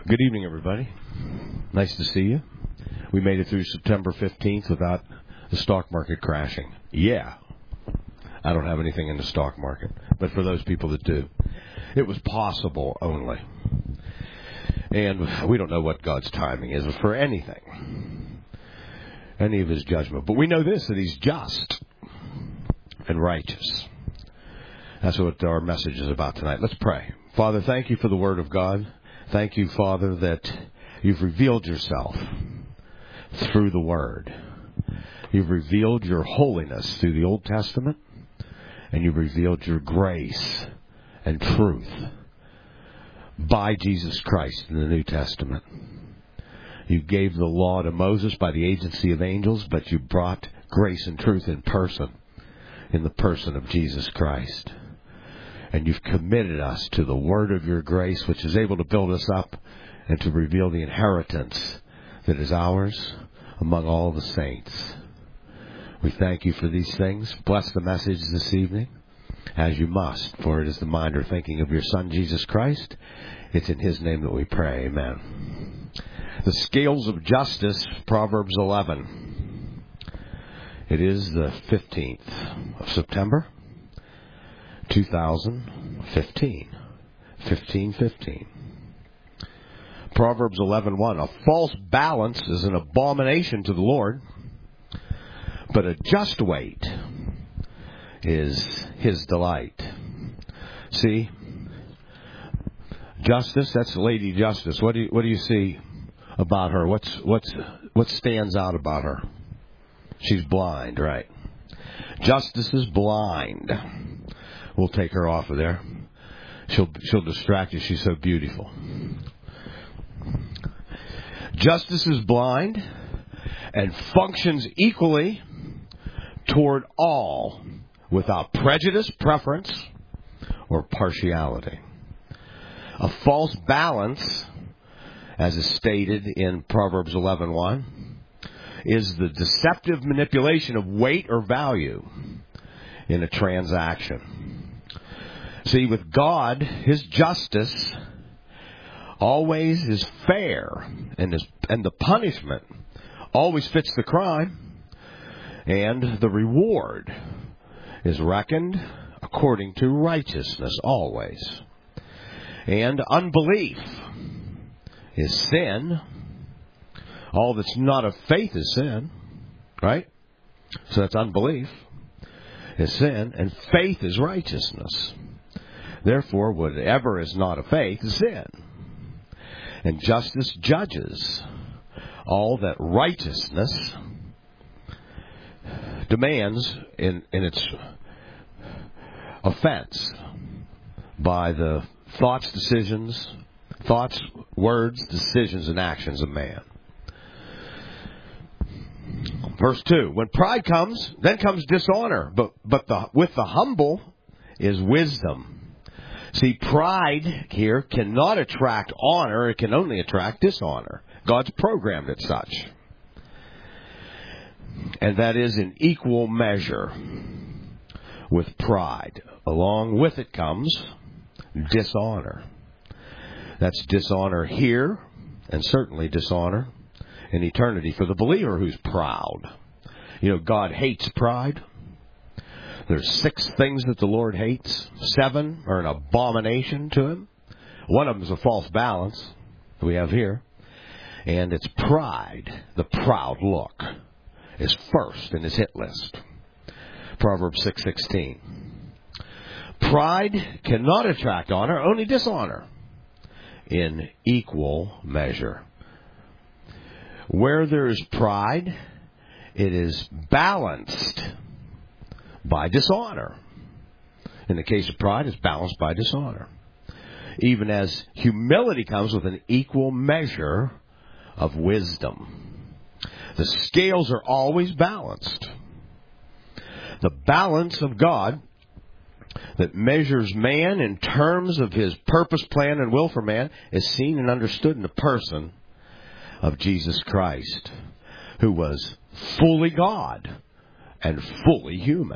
Good evening, everybody. Nice to see you. We made it through September 15th without the stock market crashing. Yeah. I don't have anything in the stock market, but for those people that do, it was possible only. And we don't know what God's timing is for anything, any of his judgment. But we know this, that he's just and righteous. That's what our message is about tonight. Let's pray. Father, thank you for the Word of God. Thank you, Father, that you've revealed yourself through the Word. You've revealed your holiness through the Old Testament, and you've revealed your grace and truth by Jesus Christ in the New Testament. You gave the law to Moses by the agency of angels, but you brought grace and truth in person, in the person of Jesus Christ. And you've committed us to the word of your grace, which is able to build us up and to reveal the inheritance that is ours among all the saints. We thank you for these things. Bless the message this evening, as you must, for it is the mind or thinking of your Son, Jesus Christ. It's in his name that we pray. Amen. The scales of justice, Proverbs 11. It is the 15th of September, 2015. 15:15. Proverbs 11:1. A false balance is an abomination to the Lord, but a just weight is his delight. See, Justice, that's Lady Justice. What do you see about her? What stands out about her? She's blind, right? Justice is blind. We'll take her off of there. She'll distract you. She's so beautiful. Justice is blind and functions equally toward all without prejudice, preference, or partiality. A false balance, as is stated in Proverbs 11:1, is the deceptive manipulation of weight or value in a transaction. See, with God, his justice always is fair, and the punishment always fits the crime, and the reward is reckoned according to righteousness always. And unbelief is sin. All that's not of faith is sin, right? So that's unbelief is sin, and faith is righteousness. Therefore, whatever is not of faith is sin. And justice judges all that righteousness demands in its offense by the thoughts, words, decisions, and actions of man. Verse 2, when pride comes, then comes dishonor, but with the humble is wisdom. See, pride here cannot attract honor, it can only attract dishonor. God's programmed it such. And that is in equal measure with pride. Along with it comes dishonor. That's dishonor here, and certainly dishonor in eternity for the believer who's proud. You know, God hates pride. There's 6 things that the Lord hates. 7 are an abomination to him. One of them is a false balance that we have here. And it's pride. The proud look is first in his hit list. Proverbs 6:16. Pride cannot attract honor, only dishonor in equal measure. Where there is pride, it is balanced by dishonor. In the case of pride, it's balanced by dishonor. Even as humility comes with an equal measure of wisdom. The scales are always balanced. The balance of God that measures man in terms of his purpose, plan, and will for man is seen and understood in the person of Jesus Christ, who was fully God and fully human.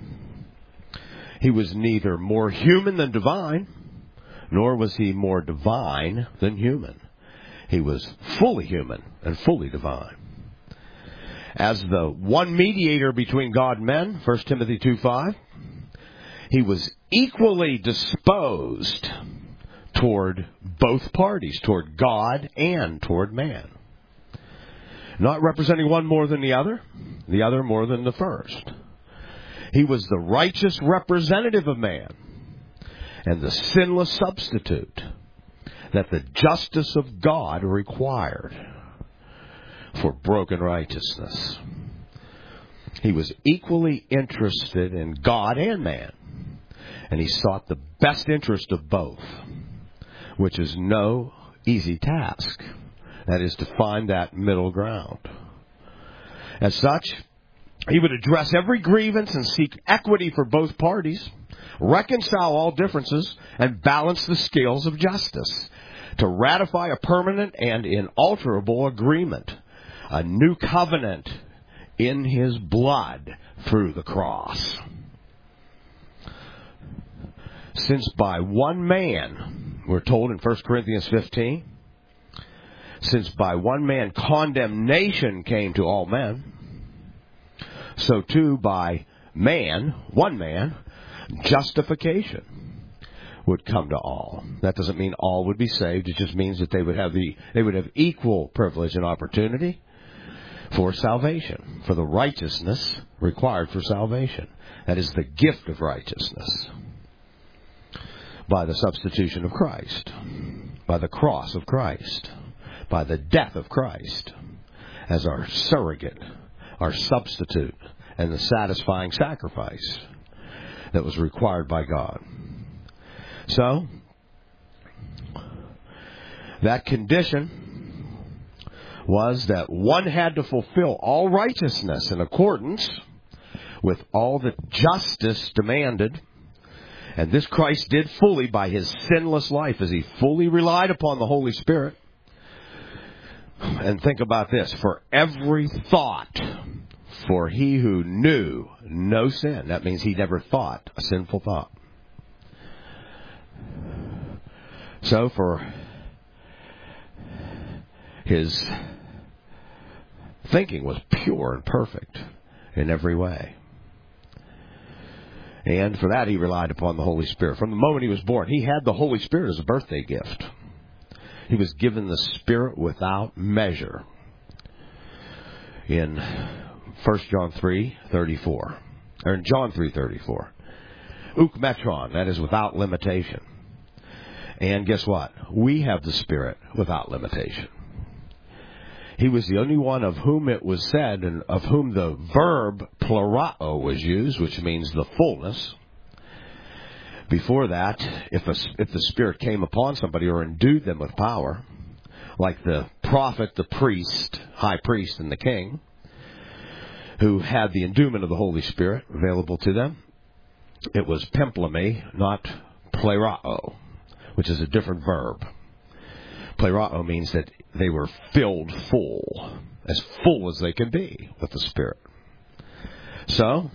He was neither more human than divine, nor was he more divine than human. He was fully human and fully divine. As the one mediator between God and men, 1 Timothy 2:5, he was equally disposed toward both parties, toward God and toward man. Not representing one more than the other more than the first. He was the righteous representative of man and the sinless substitute that the justice of God required for broken righteousness. He was equally interested in God and man, and he sought the best interest of both, which is no easy task. That is to find that middle ground. As such, he would address every grievance and seek equity for both parties, reconcile all differences, and balance the scales of justice to ratify a permanent and inalterable agreement, a new covenant in his blood through the cross. Since by one man, we're told in 1 Corinthians 15, since by one man condemnation came to all men, so too by man, one man, justification would come to all. That doesn't mean all would be saved. It just means that they would have equal privilege and opportunity for salvation, for the righteousness required for salvation. That is the gift of righteousness by the substitution of Christ, by the cross of Christ, by the death of Christ as our surrogate, our substitute, and the satisfying sacrifice that was required by God. So, that condition was that one had to fulfill all righteousness in accordance with all that justice demanded. And this Christ did fully by his sinless life as he fully relied upon the Holy Spirit. And think about this. For every thought, for he who knew no sin. That means he never thought a sinful thought. So for his thinking was pure and perfect in every way. And for that he relied upon the Holy Spirit. From the moment he was born, he had the Holy Spirit as a birthday gift. He was given the Spirit without measure. In 1 John 3:34. Or in John 3:34. Uk metron, that is without limitation. And guess what? We have the Spirit without limitation. He was the only one of whom it was said, and of whom the verb plerao was used, which means the fullness. Before that, if the Spirit came upon somebody or endued them with power, like the prophet, the priest, high priest, and the king, who had the endowment of the Holy Spirit available to them, it was pempleme, not plerao, which is a different verb. Plerao means that they were filled full as they can be with the Spirit. So,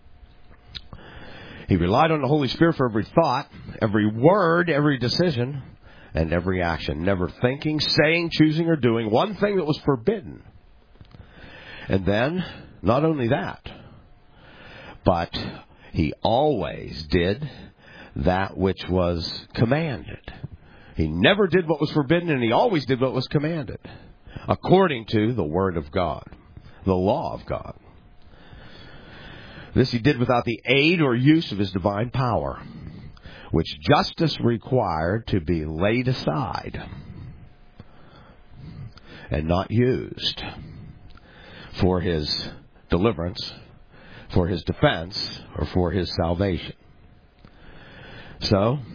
he relied on the Holy Spirit for every thought, every word, every decision, and every action. Never thinking, saying, choosing, or doing one thing that was forbidden. And then, not only that, but he always did that which was commanded. He never did what was forbidden, and he always did what was commanded, according to the Word of God, the law of God. This he did without the aid or use of his divine power, which justice required to be laid aside and not used for his deliverance, for his defense, or for his salvation. So,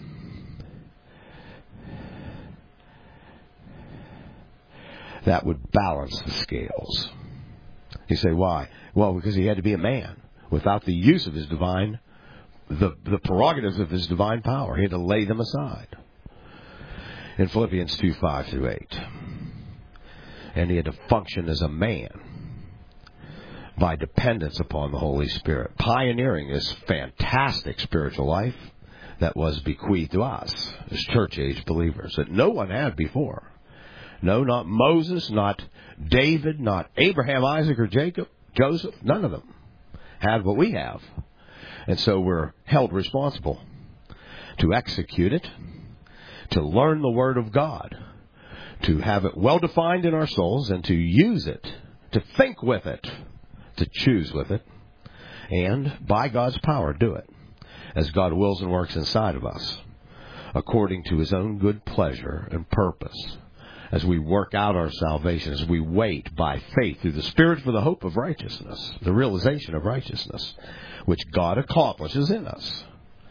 that would balance the scales. You say, why? Well, because he had to be a man without the use of his divine, the prerogatives of his divine power. He had to lay them aside. In Philippians 2:5-8. And he had to function as a man by dependence upon the Holy Spirit, pioneering this fantastic spiritual life that was bequeathed to us as church-age believers that no one had before. No, not Moses, not David, not Abraham, Isaac, or Jacob, Joseph. None of them had what we have. And so we're held responsible to execute it, to learn the Word of God, to have it well defined in our souls, and to use it, to think with it, to choose with it, and by God's power do it, as God wills and works inside of us, according to His own good pleasure and purpose, as we work out our salvation, as we wait by faith through the Spirit for the hope of righteousness, the realization of righteousness, which God accomplishes in us.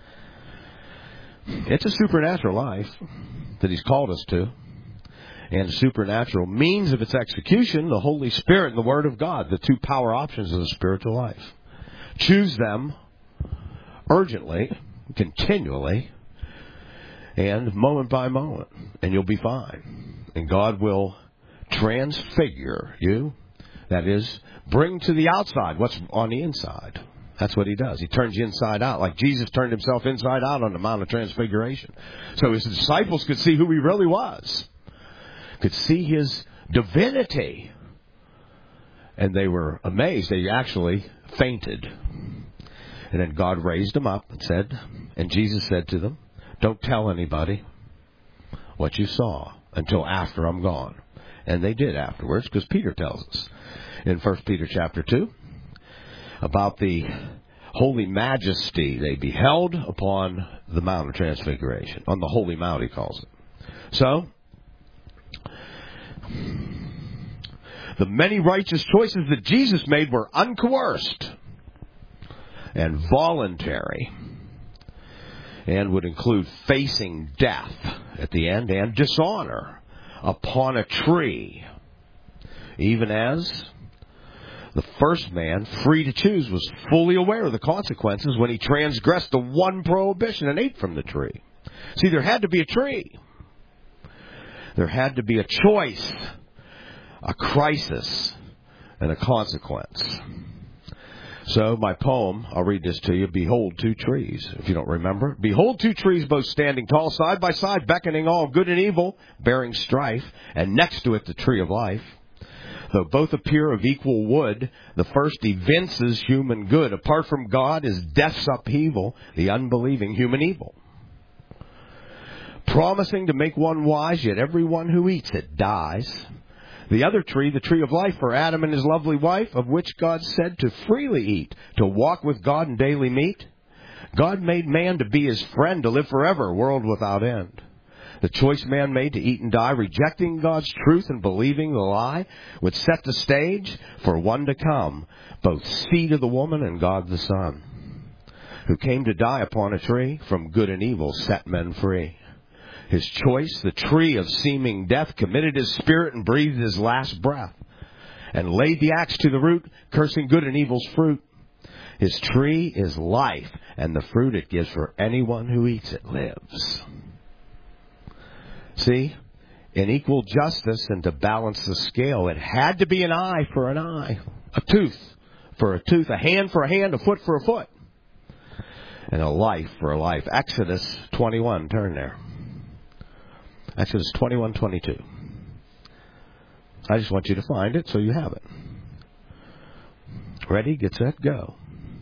It's a supernatural life that He's called us to. And the supernatural means of its execution, the Holy Spirit and the Word of God, the two power options of the spiritual life. Choose them urgently, continually, and moment by moment, and you'll be fine. And God will transfigure you. That is, bring to the outside what's on the inside. That's what He does. He turns you inside out, like Jesus turned Himself inside out on the Mount of Transfiguration. So His disciples could see who He really was, could see His divinity. And they were amazed. They actually fainted. And then God raised them up and said, and Jesus said to them, don't tell anybody what you saw until after I'm gone. And they did afterwards, because Peter tells us in 1 Peter chapter 2 about the holy majesty they beheld upon the Mount of Transfiguration. On the Holy Mount, he calls it. So, the many righteous choices that Jesus made were uncoerced and voluntary, and would include facing death at the end and dishonor upon a tree, even as the first man, free to choose, was fully aware of the consequences when he transgressed the one prohibition and ate from the tree. See, there had to be a tree. There had to be a choice, a crisis, and a consequence. So, my poem, I'll read this to you. Behold, two trees, if you don't remember. Behold, two trees, both standing tall, side by side, beckoning all good and evil, bearing strife, and next to it the tree of life. Though both appear of equal wood, the first evinces human good. Apart from God is death's upheaval, the unbelieving human evil. Promising to make one wise, yet everyone who eats it dies. The other tree, the tree of life, for Adam and his lovely wife, of which God said to freely eat, to walk with God in daily meat. God made man to be His friend, to live forever, world without end. The choice man made to eat and die, rejecting God's truth and believing the lie, would set the stage for one to come, both seed of the woman and God the Son, who came to die upon a tree, from good and evil set men free. His choice, the tree of seeming death, committed his spirit and breathed his last breath, and laid the axe to the root, cursing good and evil's fruit. His tree is life, and the fruit it gives for anyone who eats it lives. See, in equal justice and to balance the scale, it had to be an eye for an eye, a tooth for a tooth, a hand for a hand, a foot for a foot, and a life for a life. Exodus 21, turn there. Exodus 21:22. I just want you to find it so you have it. Ready, get set, go.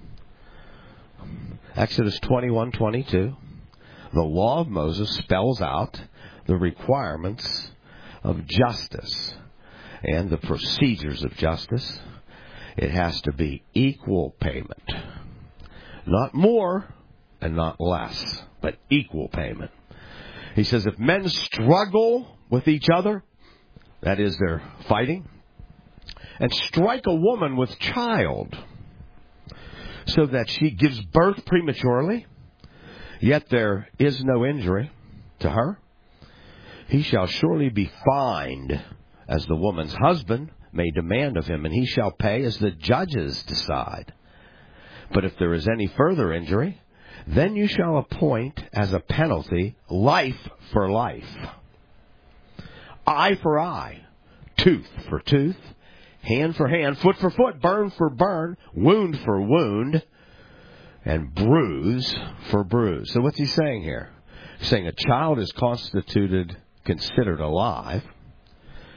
Exodus 21:22. The law of Moses spells out the requirements of justice and the procedures of justice. It has to be equal payment. Not more and not less, but equal payment. He says if men struggle with each other, that is, they're fighting, and strike a woman with child so that she gives birth prematurely, yet there is no injury to her, he shall surely be fined as the woman's husband may demand of him, and he shall pay as the judges decide. But if there is any further injury, then you shall appoint as a penalty life for life, eye for eye, tooth for tooth, hand for hand, foot for foot, burn for burn, wound for wound, and bruise for bruise. So what's he saying here? He's saying a child is considered alive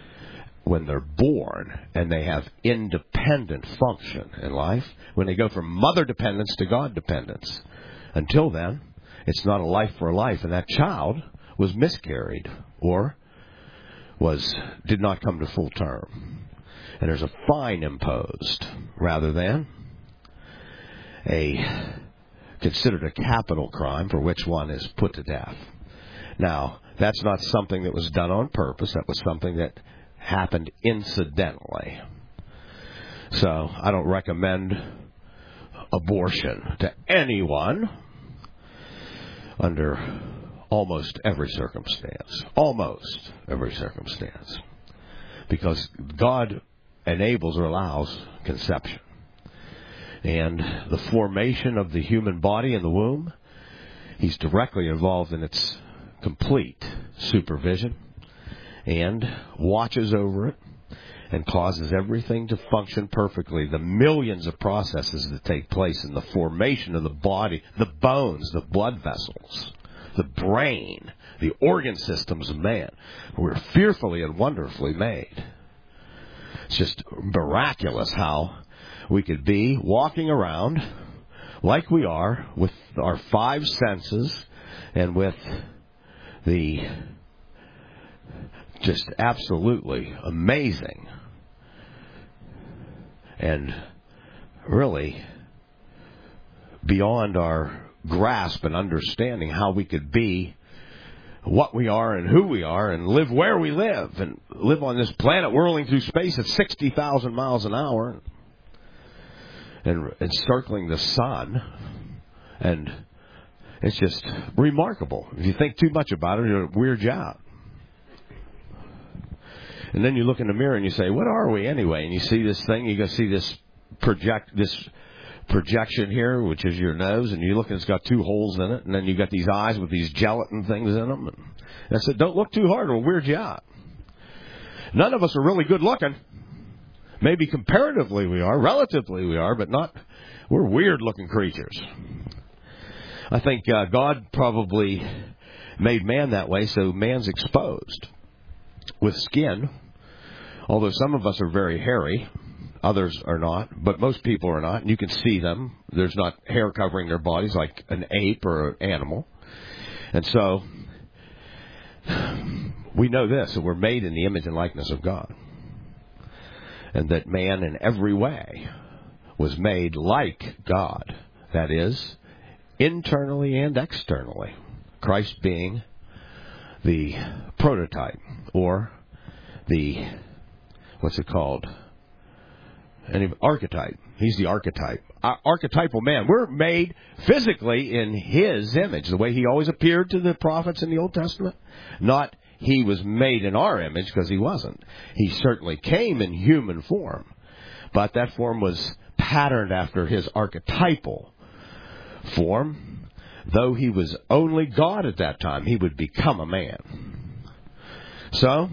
when they're born and they have independent function in life, when they go from mother dependence to God dependence. Until then, it's not a life for a life, and that child was miscarried or did not come to full term. And there's a fine imposed rather than considered a capital crime for which one is put to death. Now, that's not something that was done on purpose. That was something that happened incidentally. So I don't recommend abortion to anyone under almost every circumstance. Almost every circumstance. Because God enables or allows conception. And the formation of the human body in the womb, He's directly involved in its complete supervision and watches over it and causes everything to function perfectly. The millions of processes that take place in the formation of the body, the bones, the blood vessels, the brain, the organ systems of man. We're fearfully and wonderfully made. It's just miraculous how we could be walking around like we are with our five senses and with the just absolutely amazing and really beyond our grasp and understanding how we could be what we are and who we are and live where we live and live on this planet whirling through space at 60,000 miles an hour and circling the sun. And it's just remarkable. If you think too much about it, it'll weird you out. And then you look in the mirror and you say, what are we anyway? And you see this thing, you go see this projection here, which is your nose, and you look and it's got two holes in it, and then you got these eyes with these gelatin things in them. And I said, don't look too hard, it'll weird you out. None of us are really good looking. Maybe comparatively we are, relatively we are, but not, we're weird looking creatures. I think God probably made man that way, so man's exposed with skin, although some of us are very hairy. Others are not, but most people are not, and you can see them. There's not hair covering their bodies like an ape or an animal. And so, we know this, that we're made in the image and likeness of God. And that man in every way was made like God. That is, internally and externally. Christ being the prototype, or the, what's it called? An archetype. He's the archetype. Archetypal man. We're made physically in His image, the way He always appeared to the prophets in the Old Testament. Not He was made in our image, because He wasn't. He certainly came in human form, but that form was patterned after His archetypal form. Though He was only God at that time, He would become a man. So,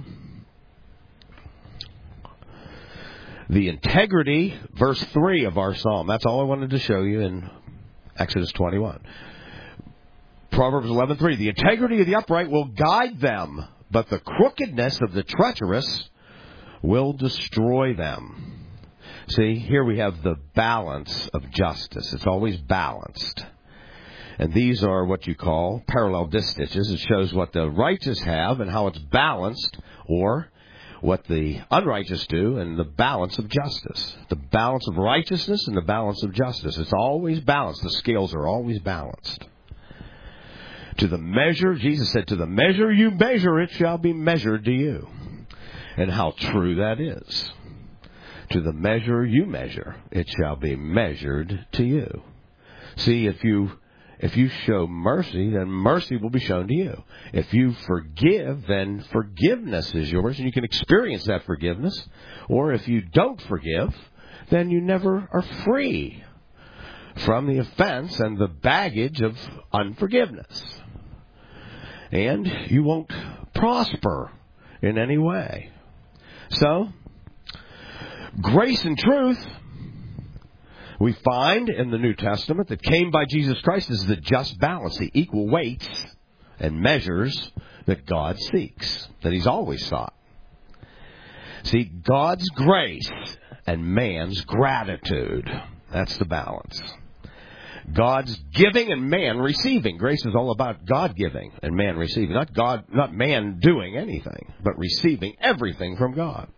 the integrity, verse 3 of our psalm. That's all I wanted to show you in Exodus 21. Proverbs 11:3. The integrity of the upright will guide them, but the crookedness of the treacherous will destroy them. See, here we have the balance of justice. It's always balanced. And these are what you call parallel distiches. It shows what the righteous have and how it's balanced, or what the unrighteous do, and the balance of justice. The balance of righteousness and the balance of justice. It's always balanced. The scales are always balanced. To the measure, Jesus said, to the measure you measure, it shall be measured to you. And how true that is. To the measure you measure, it shall be measured to you. See, if you show mercy, then mercy will be shown to you. If you forgive, then forgiveness is yours, and you can experience that forgiveness. Or if you don't forgive, then you never are free from the offense and the baggage of unforgiveness. And you won't prosper in any way. So, grace and truth, we find in the New Testament that came by Jesus Christ is the just balance, the equal weights and measures that God seeks, that He's always sought. See, God's grace and man's gratitude. That's the balance. God's giving and man receiving. Grace is all about God giving and man receiving. Not man doing anything, but receiving everything from God.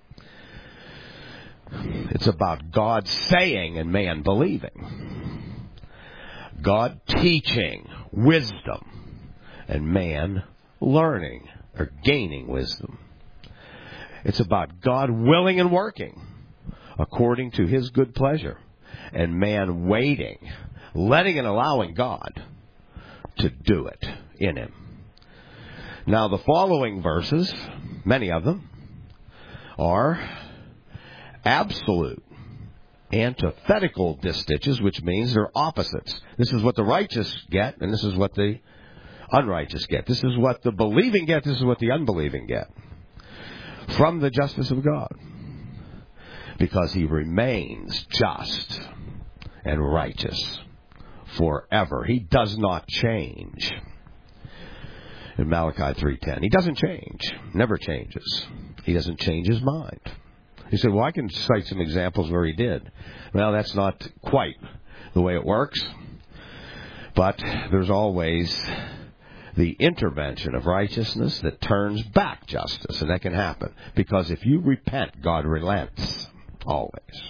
It's about God saying and man believing. God teaching wisdom and man learning or gaining wisdom. It's about God willing and working according to His good pleasure and man waiting, letting and allowing God to do it in him. Now, the following verses, many of them, are absolute antithetical distiches, which means they're opposites. This is what the righteous get, and this is what the unrighteous get. This is what the believing get, this is what the unbelieving get. From the justice of God. Because He remains just and righteous forever. He does not change. In Malachi 3:10, He doesn't change. Never changes. He doesn't change His mind. He said, well, I can cite some examples where He did. Well, that's not quite the way it works. But there's always the intervention of righteousness that turns back justice. And that can happen. Because if you repent, God relents. Always.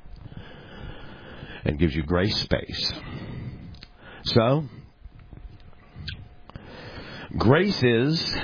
And gives you grace space. So, grace is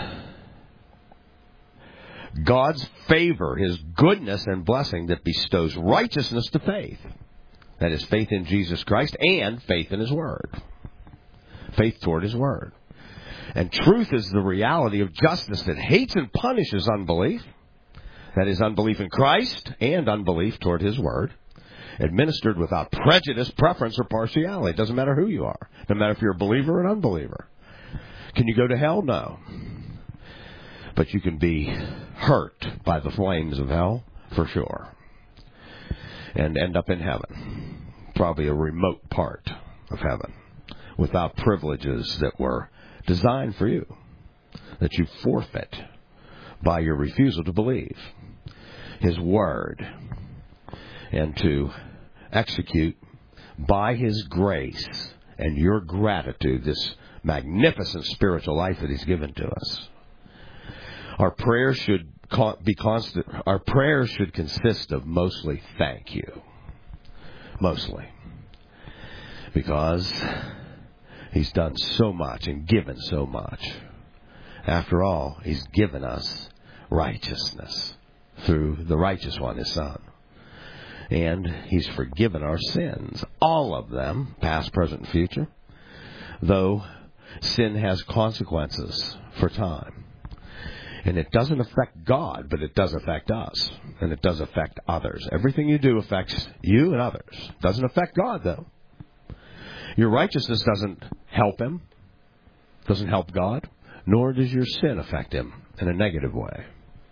God's favor, His goodness and blessing that bestows righteousness to faith. That is faith in Jesus Christ and faith in His Word. Faith toward His Word. And truth is the reality of justice that hates and punishes unbelief. That is unbelief in Christ and unbelief toward His Word. Administered without prejudice, preference, or partiality. It doesn't matter who you are. No matter if you're a believer or an unbeliever. Can you go to hell? No. But you can be hurt by the flames of hell, for sure. And end up in heaven. Probably a remote part of heaven. Without privileges that were designed for you. That you forfeit by your refusal to believe His Word. And to execute by His grace and your gratitude this magnificent spiritual life that He's given to us. Our prayers should be constant. Our prayers should consist of mostly thank you. Mostly. Because He's done so much and given so much. After all, He's given us righteousness through the righteous one, His Son. And He's forgiven our sins, all of them, past, present, and future, though sin has consequences for time. And it doesn't affect God, but it does affect us, and it does affect others. Everything you do affects you and others. It doesn't affect God, though. Your righteousness doesn't help Him, doesn't help God, nor does your sin affect Him in a negative way.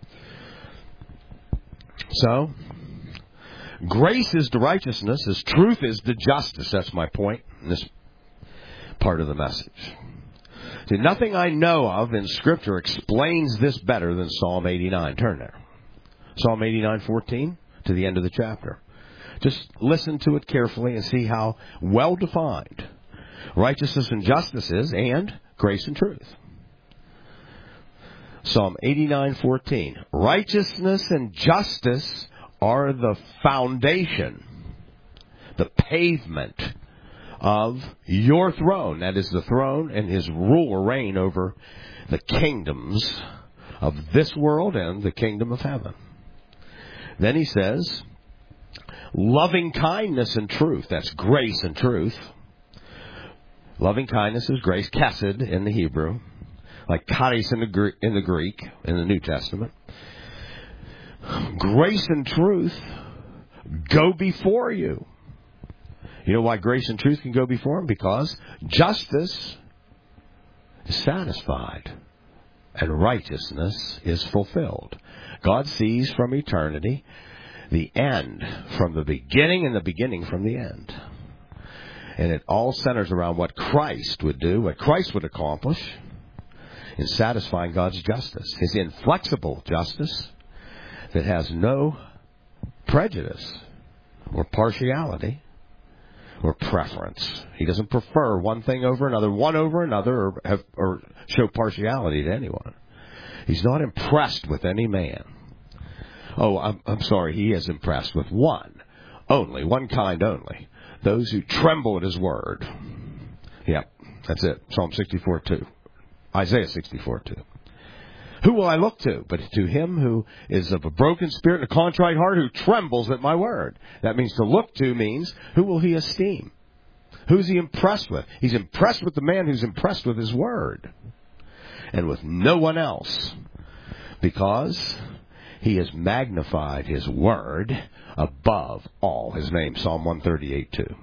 So, grace is the righteousness, as truth is the justice. That's my point in this part of the message. See, nothing I know of in Scripture explains this better than Psalm 89. Turn there. Psalm 89:14 to the end of the chapter. Just listen to it carefully and see how well defined righteousness and justice is, and grace and truth. Psalm 89:14. Righteousness and justice are the foundation, the pavement of your throne. That is the throne and His rule or reign over the kingdoms of this world and the kingdom of heaven. Then he says, loving kindness and truth. That's grace and truth. Loving kindness is grace, chesed in the Hebrew, like charis in the Greek, in the New Testament. Grace and truth go before you. You know why grace and truth can go before Him? Because justice is satisfied and righteousness is fulfilled. God sees from eternity the end from the beginning and the beginning from the end. And it all centers around what Christ would do, what Christ would accomplish in satisfying God's justice. His inflexible justice that has no prejudice or partiality or preference. He doesn't prefer one thing over another, one over another, or show partiality to anyone. He's not impressed with any man. Oh, I'm sorry, he is impressed with one kind only. Those who tremble at his word. Yep, that's it. Psalm 64:2. Isaiah 64:2. Who will I look to? But to him who is of a broken spirit and a contrite heart, who trembles at my word. That means to look to means, who will he esteem? Who's he impressed with? He's impressed with the man who's impressed with his word. And with no one else. Because he has magnified his word above all his name. Psalm 138:2.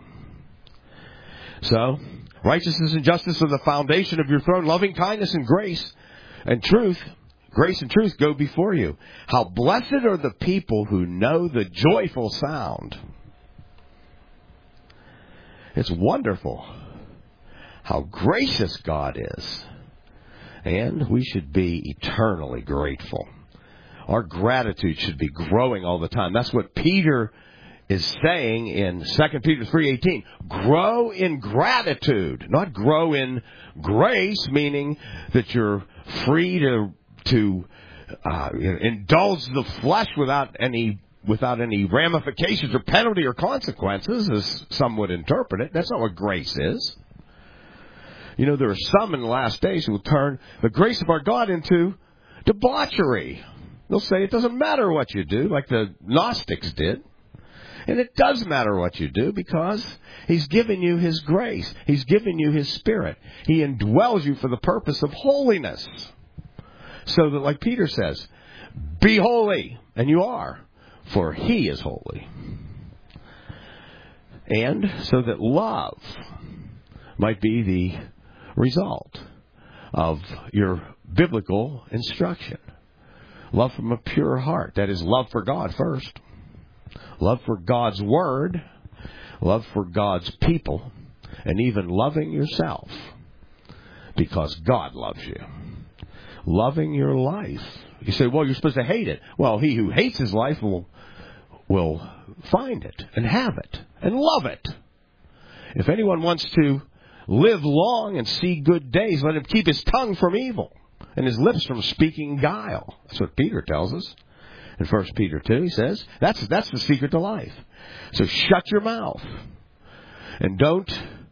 So, righteousness and justice are the foundation of your throne. Loving kindness and grace and truth. Grace and truth go before you. How blessed are the people who know the joyful sound. It's wonderful how gracious God is. And we should be eternally grateful. Our gratitude should be growing all the time. That's what Peter is saying in 2 Peter 3:18. Grow in gratitude, not grow in grace, meaning that you're free to indulge the flesh without any ramifications or penalty or consequences, as some would interpret it. That's not what grace is. You know, there are some in the last days who will turn the grace of our God into debauchery. They'll say it doesn't matter what you do, like the Gnostics did. And it does matter what you do, because He's given you His grace. He's given you His Spirit. He indwells you for the purpose of holiness. So that, like Peter says, be holy, and you are, for He is holy. And so that love might be the result of your biblical instruction. Love from a pure heart. That is, love for God first. Love for God's Word. Love for God's people. And even loving yourself. Because God loves you. Loving your life. You say, well, you're supposed to hate it. Well, he who hates his life will find it and have it and love it. If anyone wants to live long and see good days, let him keep his tongue from evil and his lips from speaking guile. That's what Peter tells us. In 1 Peter 2, he says, that's the secret to life. So shut your mouth. And don't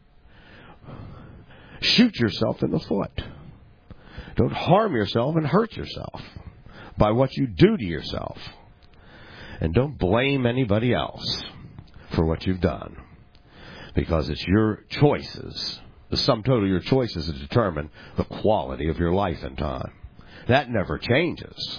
shoot yourself in the foot. Don't harm yourself and hurt yourself by what you do to yourself. And don't blame anybody else for what you've done. Because it's your choices, the sum total of your choices, that determine the quality of your life and time. That never changes.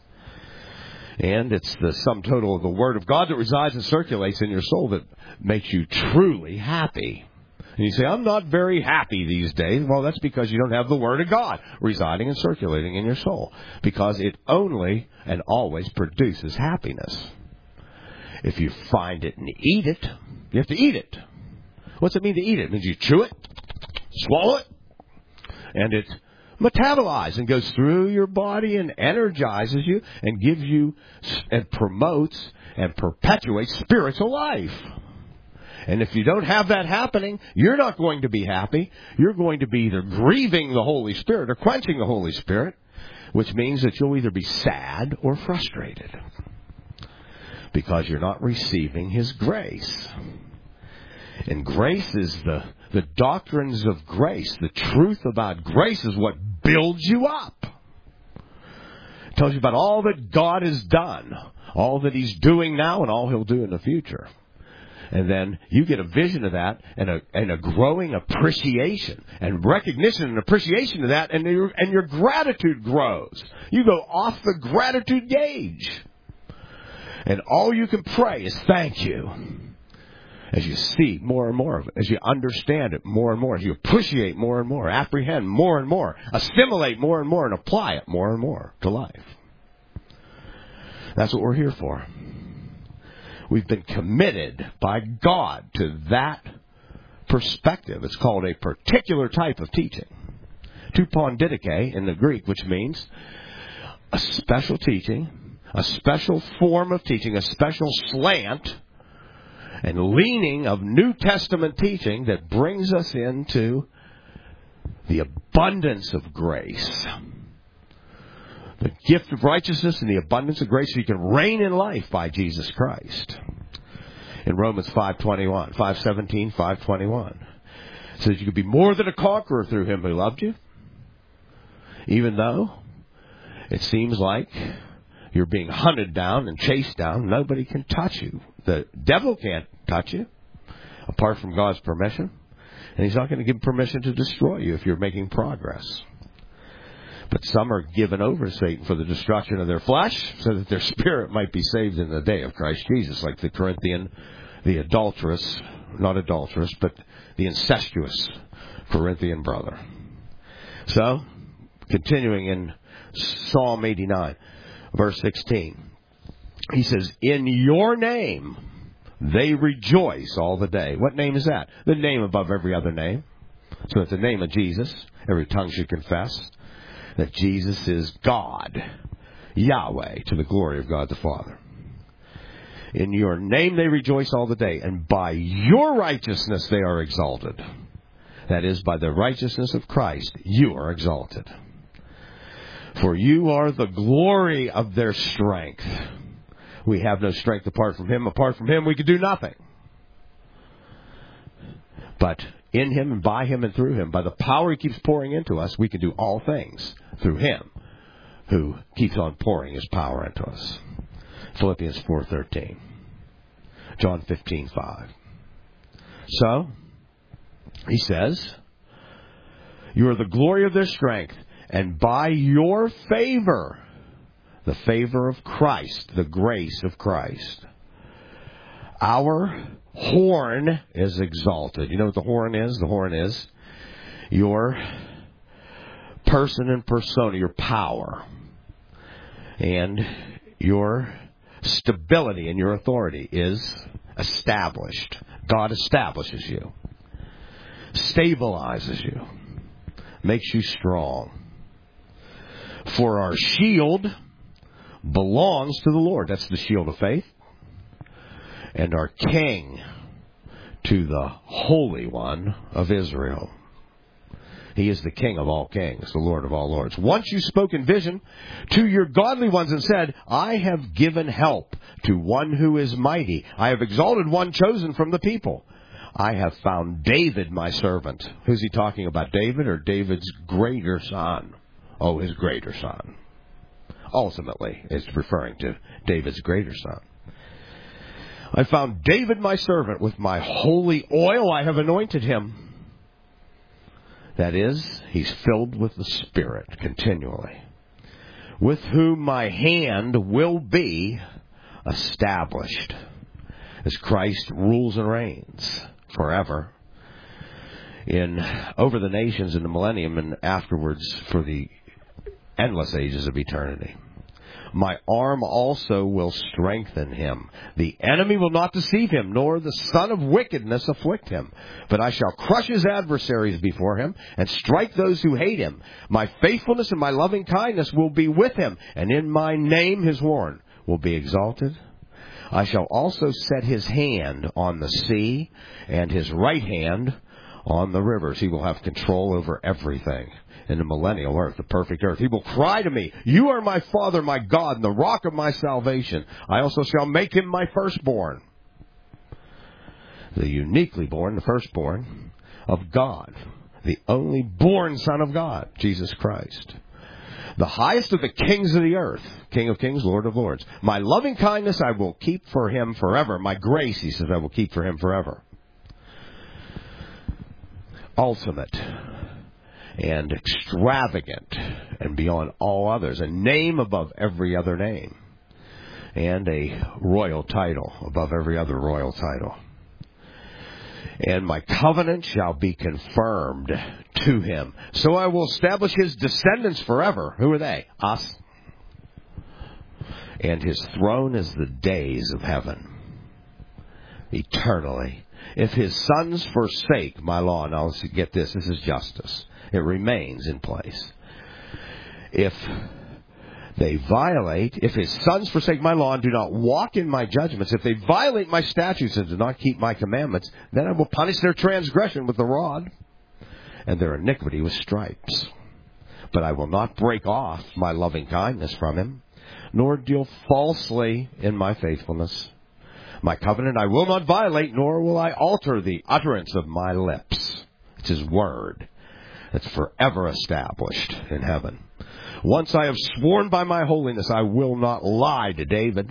And it's the sum total of the Word of God that resides and circulates in your soul that makes you truly happy. And you say, I'm not very happy these days. Well, that's because you don't have the Word of God residing and circulating in your soul. Because it only and always produces happiness. If you find it and eat it, you have to eat it. What's it mean to eat it? It means you chew it, swallow it, and it metabolizes and goes through your body and energizes you and gives you and promotes and perpetuates spiritual life. And if you don't have that happening, you're not going to be happy. You're going to be either grieving the Holy Spirit or quenching the Holy Spirit, which means that you'll either be sad or frustrated because you're not receiving His grace. And grace is the doctrines of grace. The truth about grace is what builds you up. It tells you about all that God has done, all that He's doing now, and all He'll do in the future. And then you get a vision of that and a growing appreciation and recognition and appreciation of that, and your gratitude grows. You go off the gratitude gauge. And all you can pray is thank you. As you see more and more of it, as you understand it more and more, as you appreciate more and more, apprehend more and more, assimilate more and more, and apply it more and more to life. That's what we're here for. We've been committed by God to that perspective. It's called a particular type of teaching. Tupondidike in the Greek, which means a special teaching, a special form of teaching, a special slant and leaning of New Testament teaching that brings us into the abundance of grace. The gift of righteousness and the abundance of grace, so you can reign in life by Jesus Christ. In Romans 5:17, 5:21. It says you could be more than a conqueror through him who loved you. Even though it seems like you're being hunted down and chased down, nobody can touch you. The devil can't touch you apart from God's permission. And he's not going to give permission to destroy you if you're making progress. But some are given over to Satan for the destruction of their flesh, so that their spirit might be saved in the day of Christ Jesus, like the Corinthian, the adulterous, not adulterous, but the incestuous Corinthian brother. So, continuing in Psalm 89, verse 16, he says, in your name they rejoice all the day. What name is that? The name above every other name. So at the name of Jesus, every tongue should confess that Jesus is God, Yahweh, to the glory of God the Father. In your name they rejoice all the day, and by your righteousness they are exalted. That is, by the righteousness of Christ, you are exalted. For you are the glory of their strength. We have no strength apart from him. Apart from him, we could do nothing. But in him and by him and through him, by the power he keeps pouring into us, we can do all things through him who keeps on pouring his power into us. Philippians 4:13. John 15:5. So, he says, you are the glory of their strength, and by your favor, the favor of Christ, the grace of Christ, our horn is exalted. You know what the horn is? The horn is your person and persona, your power, and your stability and your authority is established. God establishes you, stabilizes you, makes you strong. For our shield belongs to the Lord. That's the shield of faith. And our King to the Holy One of Israel. He is the King of all kings, the Lord of all lords. Once you spoke in vision to your godly ones and said, I have given help to one who is mighty. I have exalted one chosen from the people. I have found David, my servant. Who's he talking about, David or David's greater son? Oh, his greater son. Ultimately, it's referring to David's greater son. I found David, my servant, with my holy oil I have anointed him. That is, he's filled with the Spirit continually, with whom my hand will be established, as Christ rules and reigns forever over the nations in the millennium and afterwards for the endless ages of eternity. My arm also will strengthen him. The enemy will not deceive him, nor the son of wickedness afflict him. But I shall crush his adversaries before him and strike those who hate him. My faithfulness and my loving kindness will be with him, and in my name his horn will be exalted. I shall also set his hand on the sea and his right hand on the rivers. He will have control over everything in the millennial earth, the perfect earth. He will cry to me, you are my Father, my God, and the rock of my salvation. I also shall make him my firstborn. The uniquely born, the firstborn of God, the only born Son of God, Jesus Christ. The highest of the kings of the earth, King of kings, Lord of lords. My loving kindness I will keep for him forever. My grace, he says, I will keep for him forever. Ultimate and extravagant and beyond all others, a name above every other name, and a royal title above every other royal title. And my covenant shall be confirmed to him. So I will establish his descendants forever. Who are they? Us. And his throne is the days of heaven, eternally. If his sons forsake my law, now let's get this is justice. It remains in place. If They violate, if his sons forsake my law and do not walk in my judgments, if they violate my statutes and do not keep my commandments, then I will punish their transgression with the rod and their iniquity with stripes. But I will not break off my loving kindness from him, nor deal falsely in my faithfulness. My covenant I will not violate, nor will I alter the utterance of my lips. It's his word that's forever established in heaven. Once I have sworn by my holiness, I will not lie to David.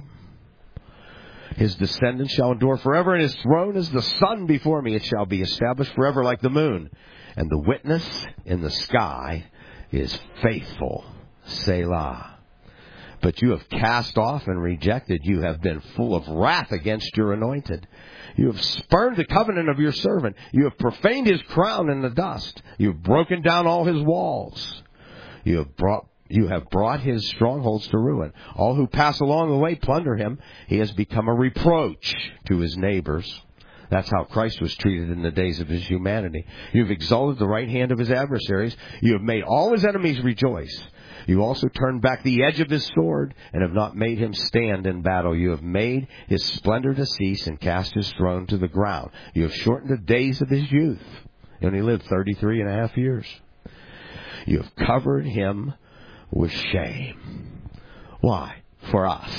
His descendants shall endure forever, and his throne is the sun before me. It shall be established forever like the moon. And the witness in the sky is faithful. Selah. But you have cast off and rejected. You have been full of wrath against your anointed. You have spurned the covenant of your servant. You have profaned his crown in the dust. You have broken down all his walls. You have brought his strongholds to ruin. All who pass along the way plunder him. He has become a reproach to his neighbors. That's how Christ was treated in the days of his humanity. You have exalted the right hand of his adversaries. You have made all his enemies rejoice. You also turned back the edge of his sword and have not made him stand in battle. You have made his splendor to cease and cast his throne to the ground. You have shortened the days of his youth. He only lived 33 and a half years. You have covered him with shame. Why? For us.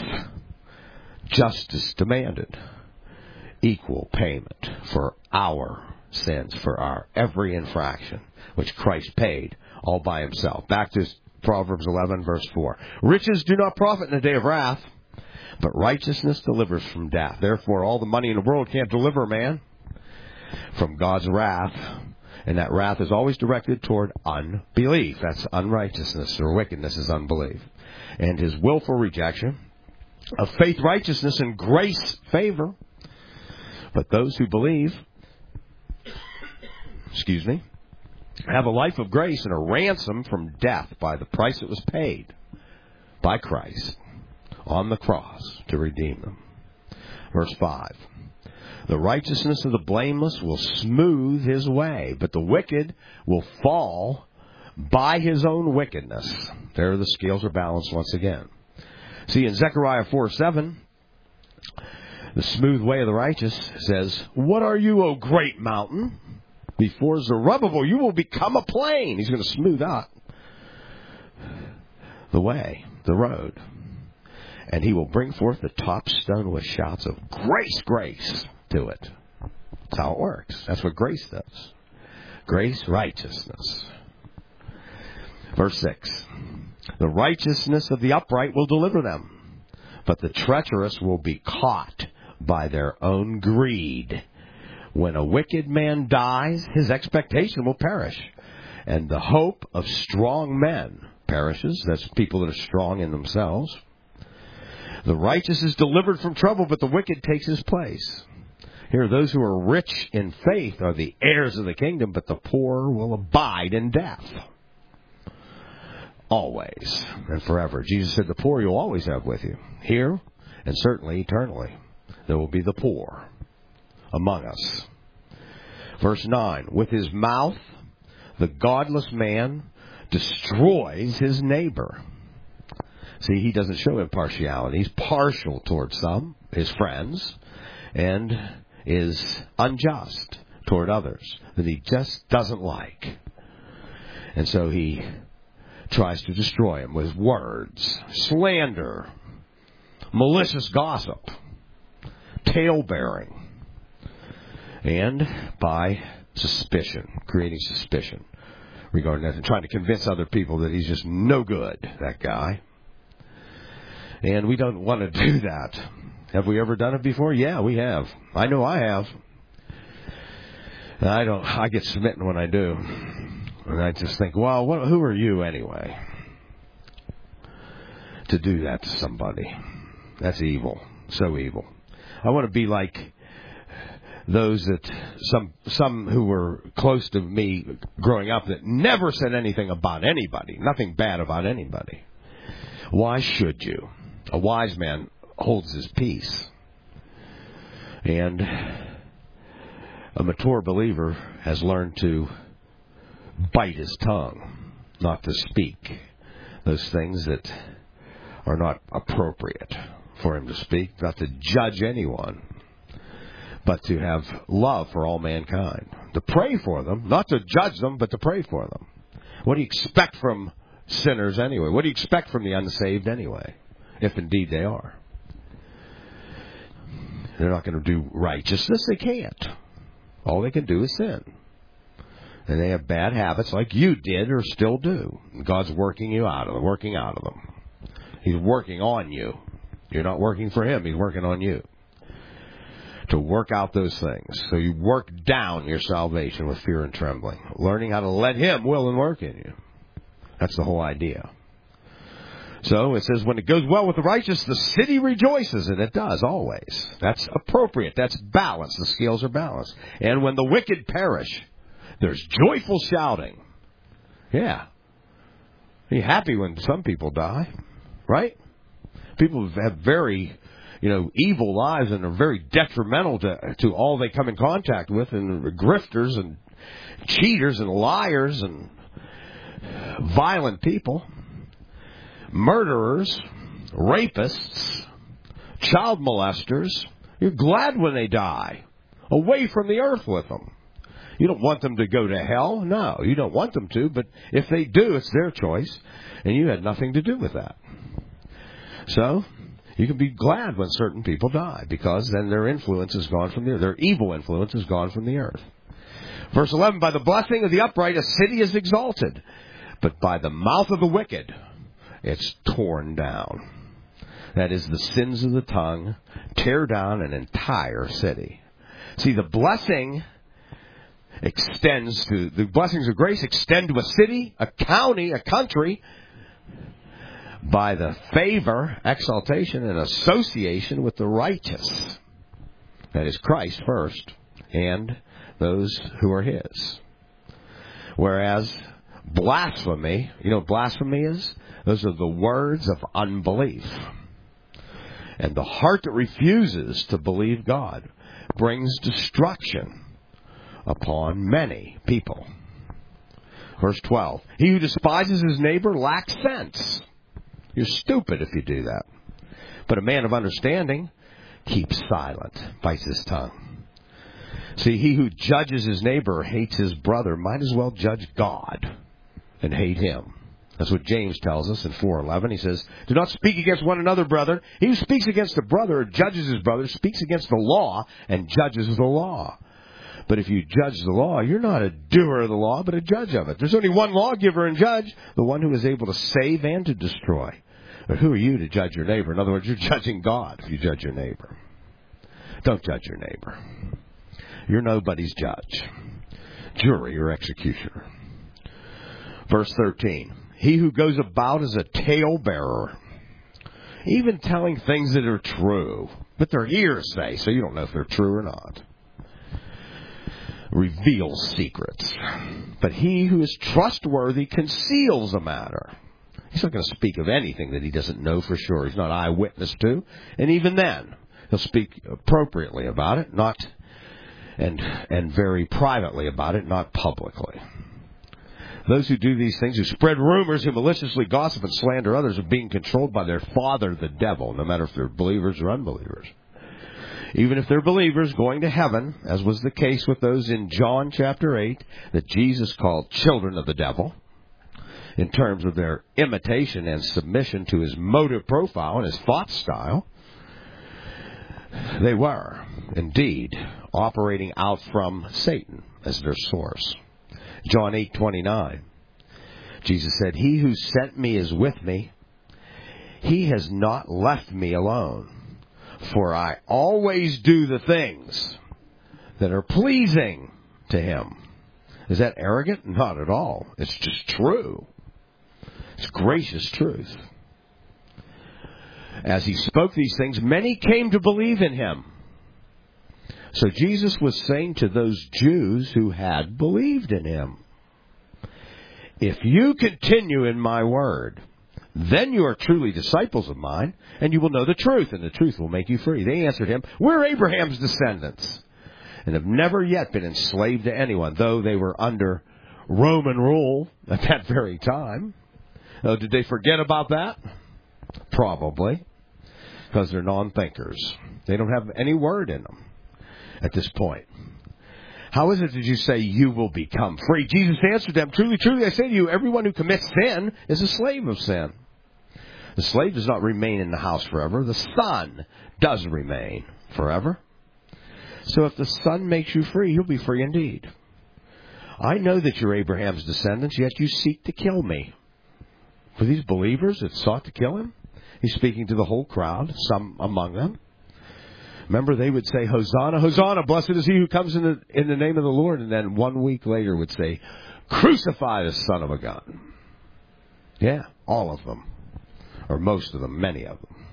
Justice demanded equal payment for our sins, for our every infraction, which Christ paid all by himself. Back to Proverbs 11, verse 4. Riches do not profit in a day of wrath, but righteousness delivers from death. Therefore, all the money in the world can't deliver a man from God's wrath. And that wrath is always directed toward unbelief. That's unrighteousness, or wickedness is unbelief. And his willful rejection of faith, righteousness, and grace favor. But those who believe, have a life of grace and a ransom from death by the price that was paid by Christ on the cross to redeem them. Verse 5. The righteousness of the blameless will smooth his way, but the wicked will fall by his own wickedness. There the scales are balanced once again. See, in Zechariah 4:7, the smooth way of the righteous says, "What are you, O great mountain? Before Zerubbabel, you will become a plain." He's going to smooth out the way, the road. And he will bring forth the top stone with shouts of grace, grace to it. That's how it works. That's what grace does. Grace, righteousness. Verse 6. The righteousness of the upright will deliver them, but the treacherous will be caught by their own greed. When a wicked man dies, his expectation will perish, and the hope of strong men perishes. That's people that are strong in themselves. The righteous is delivered from trouble, but the wicked takes his place. Here, those who are rich in faith are the heirs of the kingdom, but the poor will abide in death. Always and forever. Jesus said the poor you'll always have with you. Here, and certainly eternally, there will be the poor among us. Verse 9. With his mouth, the godless man destroys his neighbor. See, he doesn't show impartiality. He's partial towards some, his friends, and is unjust toward others that he just doesn't like. And so he tries to destroy him with words, slander, malicious gossip, tale-bearing, and by suspicion, creating suspicion regarding that and trying to convince other people that he's just no good, that guy. And we don't want to do that. Have we ever done it before? Yeah, we have. I know I have. And I get smitten when I do. And I just think, well, who are you anyway to do that to somebody? That's evil. So evil. I want to be like those that some who were close to me growing up that never said anything about anybody, nothing bad about anybody. Why should you? A wise man holds his peace. And a mature believer has learned to bite his tongue, not to speak those things that are not appropriate for him to speak, not to judge anyone, but to have love for all mankind. To pray for them, not to judge them, but to pray for them. What do you expect from sinners anyway? What do you expect from the unsaved anyway, if indeed they are? They're not going to do righteousness. They can't. All they can do is sin. And they have bad habits like you did or still do. God's working out of them. He's working on you. You're not working for him. He's working on you to work out those things. So you work down your salvation with fear and trembling, learning how to let him will and work in you. That's the whole idea. So it says, when it goes well with the righteous, the city rejoices, and it does always. That's appropriate. That's balanced. The scales are balanced. And when the wicked perish, there's joyful shouting. Yeah. Are you happy when some people die? Right? People have very, evil lives and are very detrimental to all they come in contact with, and grifters and cheaters and liars and violent people, murderers, rapists, child molesters. You're glad when they die, away from the earth with them. You don't want them to go to hell. No, you don't want them to, but if they do, it's their choice, and you had nothing to do with that. So you can be glad when certain people die, because then their influence is gone from the earth. Their evil influence is gone from the earth. Verse 11, by the blessing of the upright, a city is exalted, but by the mouth of the wicked, it's torn down. That is, the sins of the tongue tear down an entire city. See, the blessings of grace extend to a city, a county, a country, by the favor, exaltation, and association with the righteous. That is Christ first, and those who are his. Whereas blasphemy, you know what blasphemy is? Those are the words of unbelief. And the heart that refuses to believe God brings destruction upon many people. Verse 12, he who despises his neighbor lacks sense. You're stupid if you do that. But a man of understanding keeps silent, bites his tongue. See, he who judges his neighbor or hates his brother might as well judge God and hate him. That's what James tells us in 4:11. He says, do not speak against one another, brother. He who speaks against a brother or judges his brother speaks against the law and judges the law. But if you judge the law, you're not a doer of the law, but a judge of it. There's only one lawgiver and judge, the one who is able to save and to destroy. But who are you to judge your neighbor? In other words, you're judging God if you judge your neighbor. Don't judge your neighbor. You're nobody's judge, jury, or executioner. Verse 13, he who goes about as a talebearer, even telling things that are true, but they're hearsay, so you don't know if they're true or not, reveals secrets. But he who is trustworthy conceals a matter. He's not going to speak of anything that he doesn't know for sure. He's not eyewitness to. And even then, he'll speak appropriately about it, not and very privately about it, not publicly. Those who do these things, who spread rumors, who maliciously gossip and slander others, are being controlled by their father, the devil, no matter if they're believers or unbelievers. Even if they're believers going to heaven, as was the case with those in John chapter 8, that Jesus called children of the devil, in terms of their imitation and submission to his motive profile and his thought style, they were, indeed, operating out from Satan as their source. John 8:29, Jesus said, he who sent me is with me. He has not left me alone, for I always do the things that are pleasing to him. Is that arrogant? Not at all. It's just true. It's gracious truth. As he spoke these things, many came to believe in him. So Jesus was saying to those Jews who had believed in him, if you continue in my word, then you are truly disciples of mine, and you will know the truth, and the truth will make you free. They answered him, we're Abraham's descendants, and have never yet been enslaved to anyone, though they were under Roman rule at that very time. Did they forget about that? probably, because they're non-thinkers. They don't have any word in them at this point. How is it that you say you will become free? Jesus answered them, truly, truly, I say to you, everyone who commits sin is a slave of sin. The slave does not remain in the house forever. The Son does remain forever. So if the Son makes you free, you'll be free indeed. I know that you're Abraham's descendants, yet you seek to kill me. For these believers that sought to kill him, he's speaking to the whole crowd, some among them. Remember, they would say, Hosanna, Hosanna, blessed is he who comes in the name of the Lord. And then 1 week later would say, crucify the son of a gun. Yeah, all of them. Or most of them, many of them.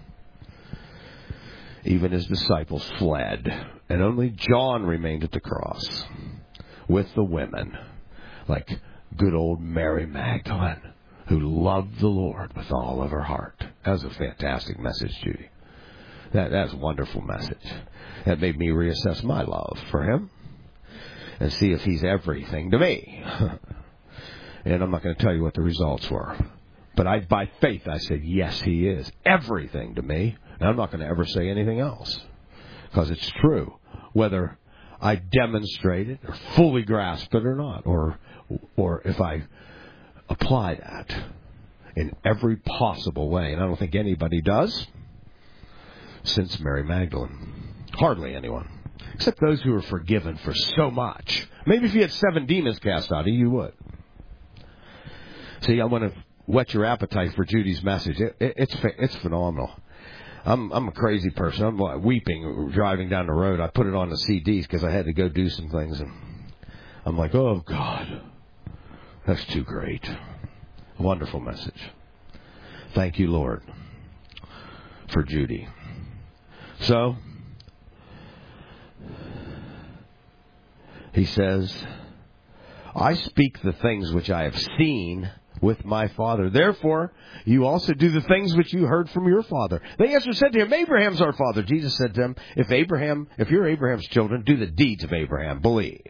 Even his disciples fled. And only John remained at the cross with the women, like good old Mary Magdalene, who loved the Lord with all of her heart. That was a fantastic message, Judy. That's a wonderful message. That made me reassess my love for him and see if he's everything to me. And I'm not going to tell you what the results were. But by faith, I said, yes, he is everything to me. And I'm not going to ever say anything else. Because it's true. Whether I demonstrate it or fully grasp it or not. Or if I apply that in every possible way. And I don't think anybody does. Since Mary Magdalene. Hardly anyone. Except those who are forgiven for so much. Maybe if you had 7 demons cast out of you, you would. See, I want to whet your appetite for Judy's message. It's phenomenal. I'm a crazy person. I'm like weeping driving down the road. I put it on the CDs because I had to go do some things. And I'm like, oh, God. That's too great. Wonderful message. Thank you, Lord, for Judy. So, he says, I speak the things which I have seen with my Father. Therefore, you also do the things which you heard from your father. They answered, said to him, Abraham's our father. Jesus said to them, if you're Abraham's children, do the deeds of Abraham. Believe.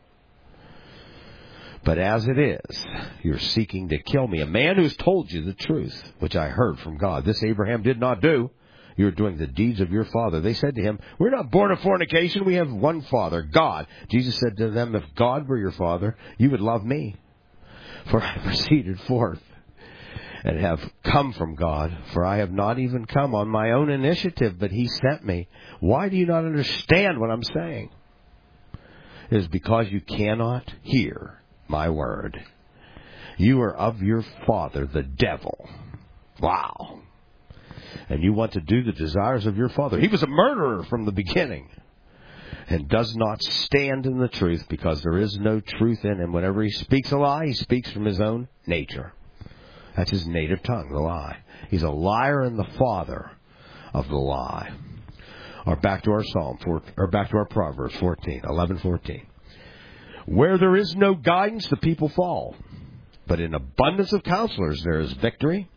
But as it is, you're seeking to kill me, a man who's told you the truth, which I heard from God. This Abraham did not do. You're doing the deeds of your father. They said to him, we're not born of fornication. We have one Father, God. Jesus said to them, if God were your Father, you would love me. For I proceeded forth and have come from God. For I have not even come on my own initiative, but he sent me. Why do you not understand what I'm saying? It is because you cannot hear my word. You are of your father, the devil. Wow. And you want to do the desires of your father. He was a murderer from the beginning and does not stand in the truth because there is no truth in him. Whenever he speaks a lie, he speaks from his own nature. That's his native tongue, the lie. He's a liar and the father of the lie. Or back to our Proverbs 11:14. Where there is no guidance, the people fall. But in abundance of counselors, there is victory.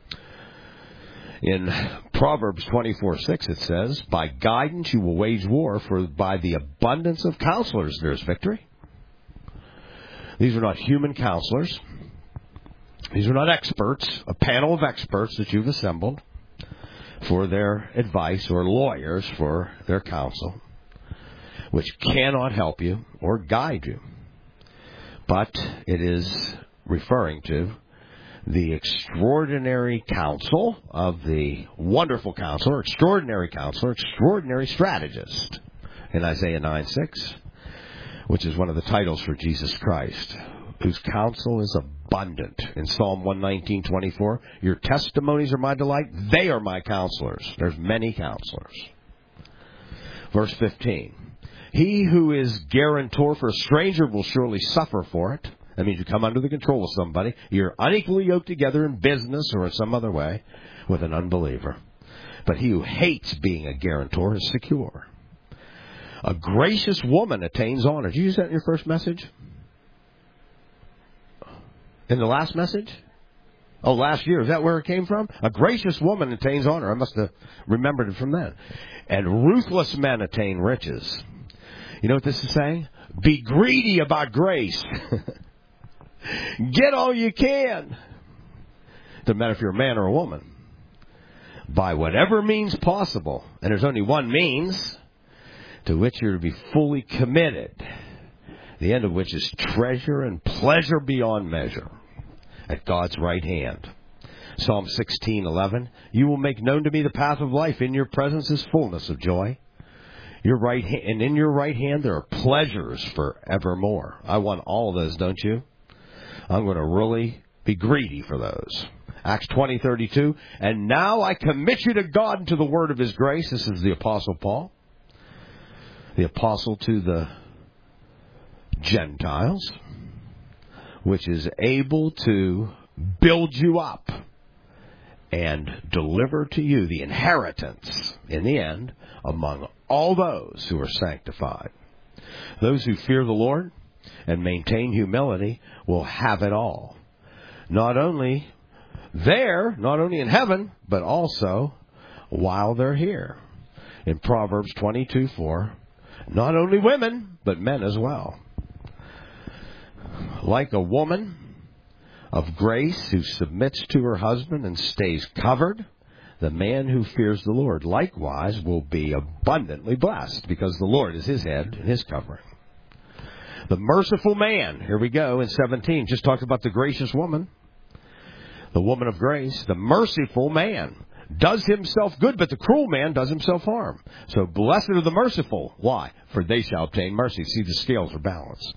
In Proverbs 24:6 it says, by guidance you will wage war, for by the abundance of counselors there is victory. These are not human counselors. These are not experts, a panel of experts that you've assembled for their advice, or lawyers for their counsel, which cannot help you or guide you. But it is referring to the extraordinary counsel of the wonderful counselor, extraordinary strategist in Isaiah 9:6, which is one of the titles for Jesus Christ, whose counsel is abundant. In Psalm 119:24, your testimonies are my delight, they are my counselors. There's many counselors. Verse 15, he who is guarantor for a stranger will surely suffer for it. That means you come under the control of somebody. You're unequally yoked together in business or in some other way with an unbeliever. But he who hates being a guarantor is secure. A gracious woman attains honor. Did you use that in your first message? In the last message? Oh, last year. Is that where it came from? A gracious woman attains honor. I must have remembered it from then. And ruthless men attain riches. You know what this is saying? Be greedy about grace. Get all you can. Doesn't matter if you're a man or a woman. by whatever means possible, and there's only one means to which you're to be fully committed, the end of which is treasure and pleasure beyond measure at God's right hand. Psalm 16:11, you will make known to me the path of life. In your presence is fullness of joy. Your right hand, and in your right hand there are pleasures forevermore. I want all of those, don't you? I'm going to really be greedy for those. Acts 20:32, and now I commit you to God and to the word of his grace. This is the Apostle Paul, the apostle to the Gentiles, which is able to build you up and deliver to you the inheritance in the end among all those who are sanctified. Those who fear the Lord and maintain humility will have it all. Not only in heaven, but also while they're here. In Proverbs 22:4, not only women, but men as well. Like a woman of grace who submits to her husband and stays covered, the man who fears the Lord likewise will be abundantly blessed, because the Lord is his head and his covering. The merciful man, here we go in 17, just talked about the gracious woman, the woman of grace. The merciful man does himself good, but the cruel man does himself harm. So blessed are the merciful. Why? For they shall obtain mercy. See, the scales are balanced.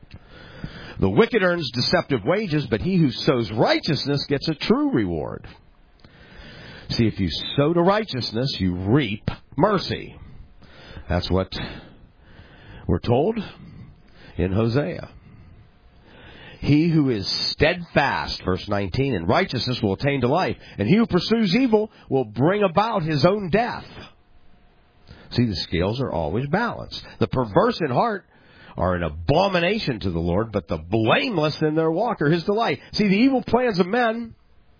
The wicked earns deceptive wages, but he who sows righteousness gets a true reward. See, if you sow to righteousness, you reap mercy. That's what we're told in Hosea. He who is steadfast, verse 19, in righteousness will attain to life, and he who pursues evil will bring about his own death. See, the scales are always balanced. The perverse in heart are an abomination to the Lord, but the blameless in their walk are his delight. See, the evil plans of men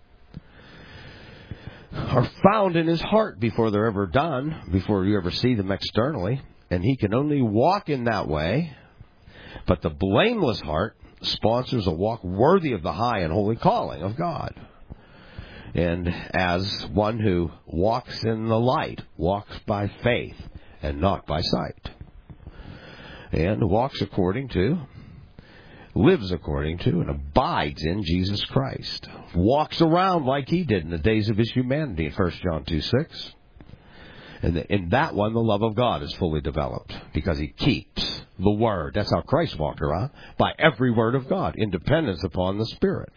are found in his heart before they're ever done, before you ever see them externally, and he can only walk in that way. But the blameless heart sponsors a walk worthy of the high and holy calling of God. And as one who walks in the light, walks by faith and not by sight, and lives according to, and abides in Jesus Christ. Walks around like he did in the days of his humanity in 1 John 2:6. And in that one, the love of God is fully developed, because he keeps the word. That's how Christ walked around, by every word of God, in dependence upon the Spirit.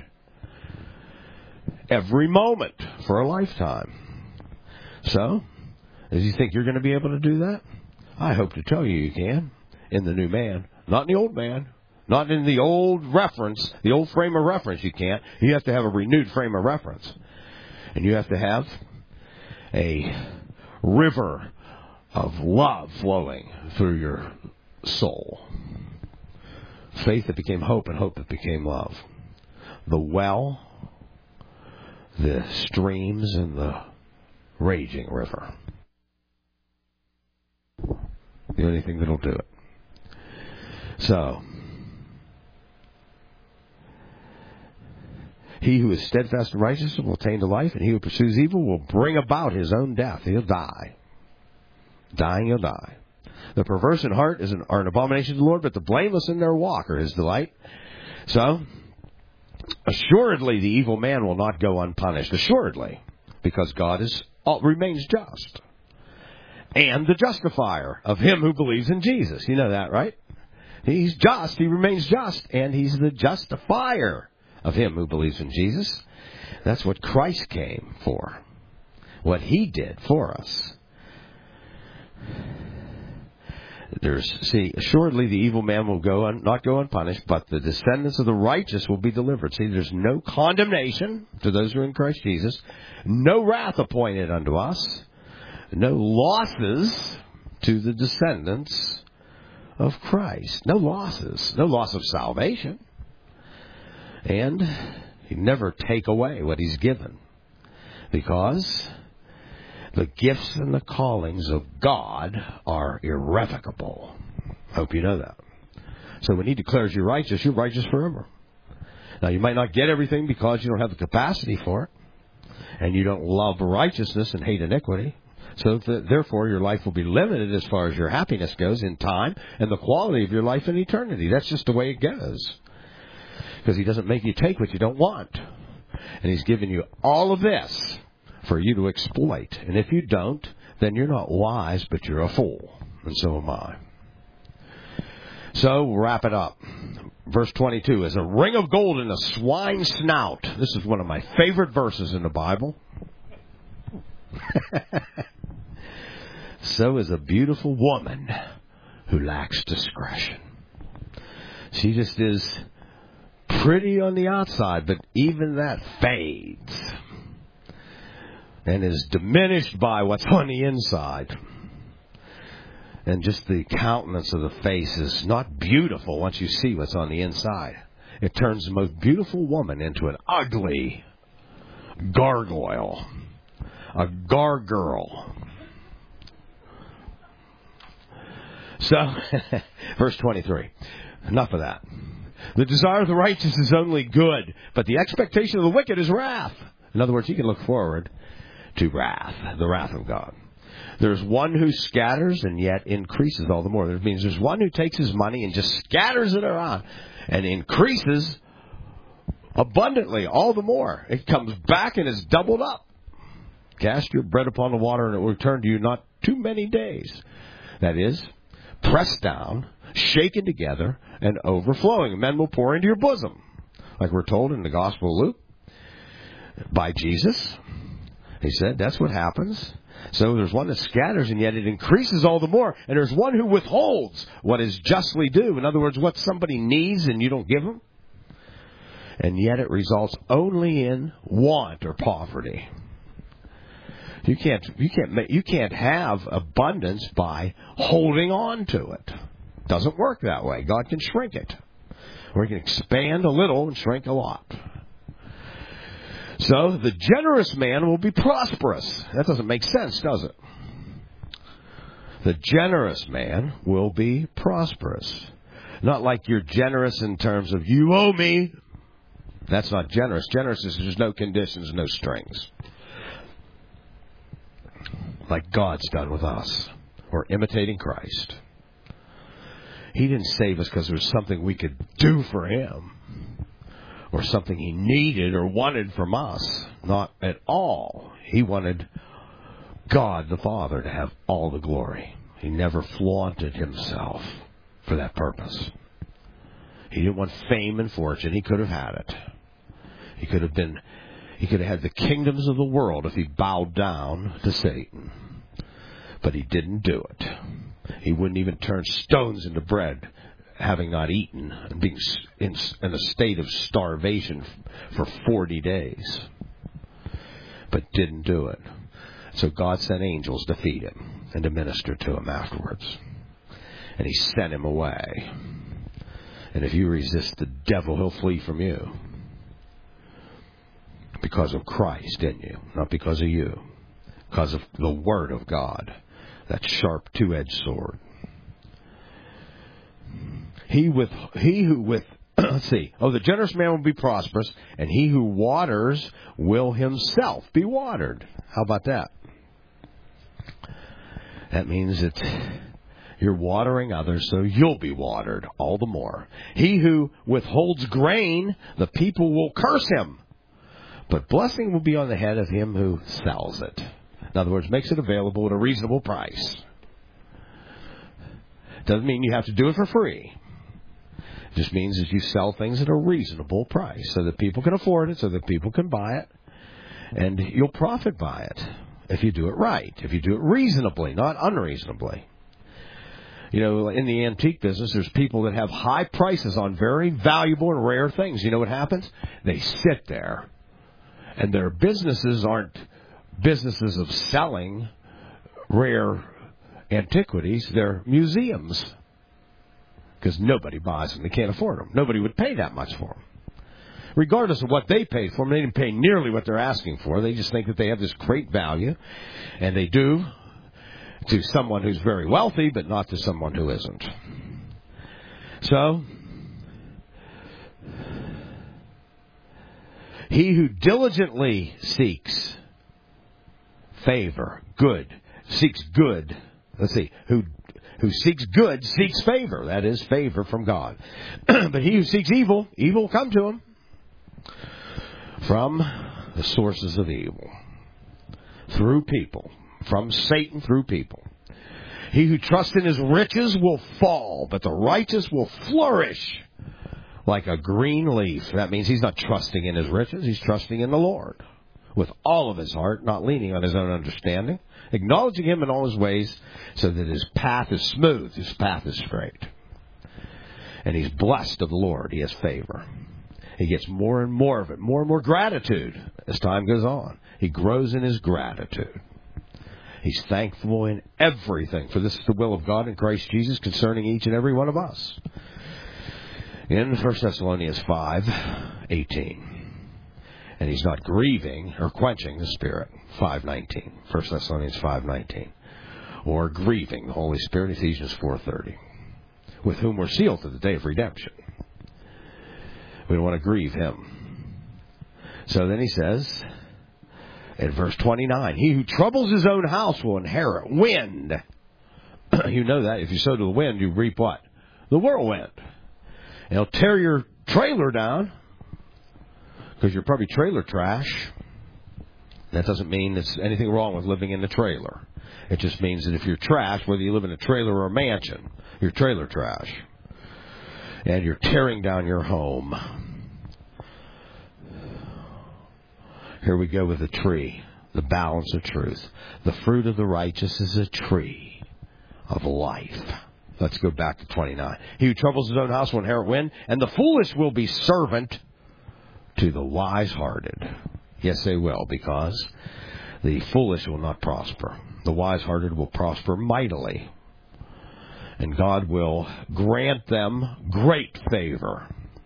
Every moment for a lifetime. So, as you think you're going to be able to do that, I hope to tell you can. In the new man, not in the old man, not in the old reference, the old frame of reference. You can't. You have to have a renewed frame of reference, and you have to have a river of love flowing through your soul. Faith that became hope, and hope that became love. The well, the streams, and the raging river. The only thing that'll do it. So, he who is steadfast in righteousness will attain to life, and he who pursues evil will bring about his own death. He'll die. Dying, he'll die. The perverse in heart are an abomination to the Lord, but the blameless in their walk are his delight. So, assuredly the evil man will not go unpunished. Assuredly. Because God remains just. And the justifier of him who believes in Jesus. You know that, right? He's just. He remains just. And he's the justifier of him who believes in Jesus. That's what Christ came for. What he did for us. Assuredly the evil man will not go unpunished, but the descendants of the righteous will be delivered. See, there's no condemnation to those who are in Christ Jesus. No wrath appointed unto us. No losses to the descendants of Christ. No losses. No loss of salvation. And he never take away what he's given. Because the gifts and the callings of God are irrevocable. Hope you know that. So when he declares you righteous, you're righteous forever. Now, you might not get everything because you don't have the capacity for it. and you don't love righteousness and hate iniquity. So therefore, your life will be limited as far as your happiness goes in time and the quality of your life in eternity. That's just the way it goes. Because He doesn't make you take what you don't want. And He's given you all of this for you to exploit. And if you don't, then you're not wise, but you're a fool. And so am I. So, we'll wrap it up. Verse 22 is a ring of gold in a swine's snout. This is one of my favorite verses in the Bible. So is a beautiful woman who lacks discretion. She just is pretty on the outside, but even that fades and is diminished by what's on the inside. And just the countenance of the face is not beautiful once you see what's on the inside. It turns the most beautiful woman into an ugly gargoyle, a gargirl. So, verse 23. Enough of that. The desire of the righteous is only good, but the expectation of the wicked is wrath. In other words, you can look forward to wrath, the wrath of God. There's one who scatters and yet increases all the more. That means there's one who takes his money and just scatters it around and increases abundantly all the more. It comes back and is doubled up. Cast your bread upon the water and it will return to you not too many days. That is, pressed down, shaken together, and overflowing. Men will pour into your bosom. Like we're told in the Gospel of Luke by Jesus. He said that's what happens. So there's one that scatters and yet it increases all the more. And there's one who withholds what is justly due. In other words, what somebody needs and you don't give them. And yet it results only in want or poverty. You can't have abundance by holding on to it. Doesn't work that way. God can shrink it. Or He can expand a little and shrink a lot. So the generous man will be prosperous. That doesn't make sense, does it? The generous man will be prosperous. Not like you're generous in terms of you owe me. That's not generous. Generous is there's no conditions, no strings. Like God's done with us. We're imitating Christ. He didn't save us because there was something we could do for Him. Or something He needed or wanted from us. Not at all. He wanted God the Father to have all the glory. He never flaunted Himself for that purpose. He didn't want fame and fortune. He could have had it. He could have had the kingdoms of the world if he bowed down to Satan. But he didn't do it. He wouldn't even turn stones into bread, having not eaten and being in a state of starvation for 40 days. But didn't do it. So God sent angels to feed him and to minister to him afterwards. And He sent him away. And if you resist the devil, he'll flee from you. Because of Christ in you, not because of you. Because of the Word of God, that sharp two-edged sword. The generous man will be prosperous, and he who waters will himself be watered. How about that? That means that you're watering others, so you'll be watered all the more. He who withholds grain, the people will curse him. But blessing will be on the head of him who sells it. In other words, makes it available at a reasonable price. Doesn't mean you have to do it for free. It just means that you sell things at a reasonable price so that people can afford it, so that people can buy it, and you'll profit by it if you do it right, if you do it reasonably, not unreasonably. You know, in the antique business, there's people that have high prices on very valuable and rare things. You know what happens? They sit there, and their businesses aren't businesses of selling rare antiquities. They're museums. Because nobody buys them. They can't afford them. Nobody would pay that much for them. Regardless of what they paid for them, they didn't pay nearly what they're asking for. They just think that they have this great value. And they do to someone who's very wealthy, but not to someone who isn't. So, he who diligently seeks favor, good, seeks good. Let's see, who seeks good seeks favor. That is favor from God. But he who seeks evil, evil will come to him from the sources of evil. Through people. From Satan through people. He who trusts in his riches will fall, but the righteous will flourish like a green leaf. That means he's not trusting in his riches. He's trusting in the Lord with all of his heart, not leaning on his own understanding, acknowledging him in all his ways so that his path is smooth, his path is straight. And he's blessed of the Lord. He has favor. He gets more and more of it, more and more gratitude as time goes on. He grows in his gratitude. He's thankful in everything, for this is the will of God in Christ Jesus concerning each and every one of us. In 1 Thessalonians 5:18. And he's not grieving or quenching the Spirit. 5:19. 1 Thessalonians 5:19. Or grieving the Holy Spirit. Ephesians 4:30. With whom we're sealed to the day of redemption. We don't want to grieve him. So then he says, in verse 29, he who troubles his own house will inherit wind. You know that. If you sow to the wind, you reap what? The whirlwind. And it'll tear your trailer down. Because you're probably trailer trash. That doesn't mean there's anything wrong with living in the trailer. It just means that if you're trash, whether you live in a trailer or a mansion, you're trailer trash. And you're tearing down your home. Here we go with the tree, the balance of truth. The fruit of the righteous is a tree of life. Let's go back to 29. He who troubles his own house will inherit wind, and the foolish will be servant to the wise-hearted. Yes, they will, because the foolish will not prosper. The wise-hearted will prosper mightily. And God will grant them great favor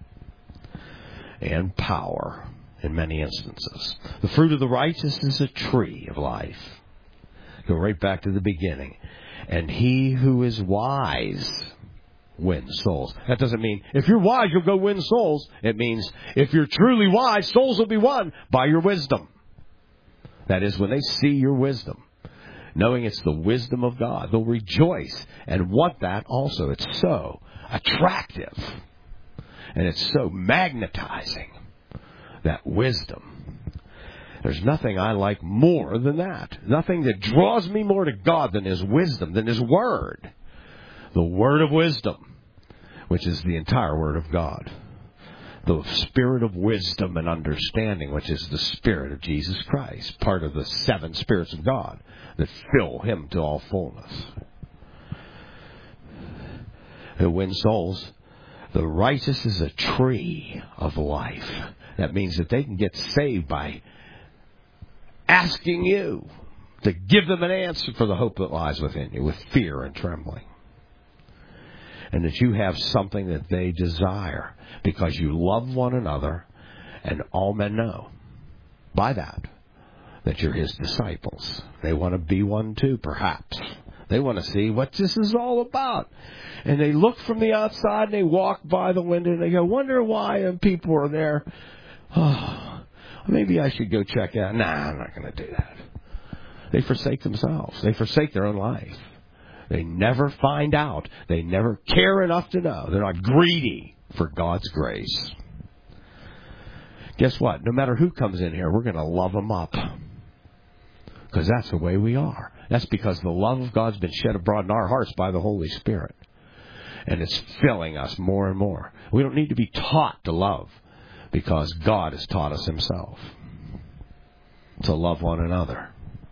and power in many instances. The fruit of the righteous is a tree of life. Go right back to the beginning. And he who is wise wins souls. That doesn't mean if you're wise, you'll go win souls. It means if you're truly wise, souls will be won by your wisdom. That is, when they see your wisdom, knowing it's the wisdom of God, they'll rejoice and want that also. It's so attractive. And it's so magnetizing, that wisdom. There's nothing I like more than that. Nothing that draws me more to God than His wisdom, than His Word. The Word of wisdom, which is the entire Word of God. The Spirit of wisdom and understanding, which is the Spirit of Jesus Christ. Part of the 7 spirits of God that fill Him to all fullness. Who wins souls? The righteous is a tree of life. That means that they can get saved by asking you to give them an answer for the hope that lies within you with fear and trembling. And that you have something that they desire because you love one another, and all men know by that you're His disciples. They want to be one too, perhaps. They want to see what this is all about. And they look from the outside and they walk by the window and they go, wonder why people are there. Oh, maybe I should go check out. Nah, I'm not going to do that. They forsake themselves. They forsake their own life. They never find out. They never care enough to know. They're not greedy for God's grace. Guess what? No matter who comes in here, we're going to love them up. Because that's the way we are. That's because the love of God's been shed abroad in our hearts by the Holy Spirit. And it's filling us more and more. We don't need to be taught to love, because God has taught us Himself to love one another.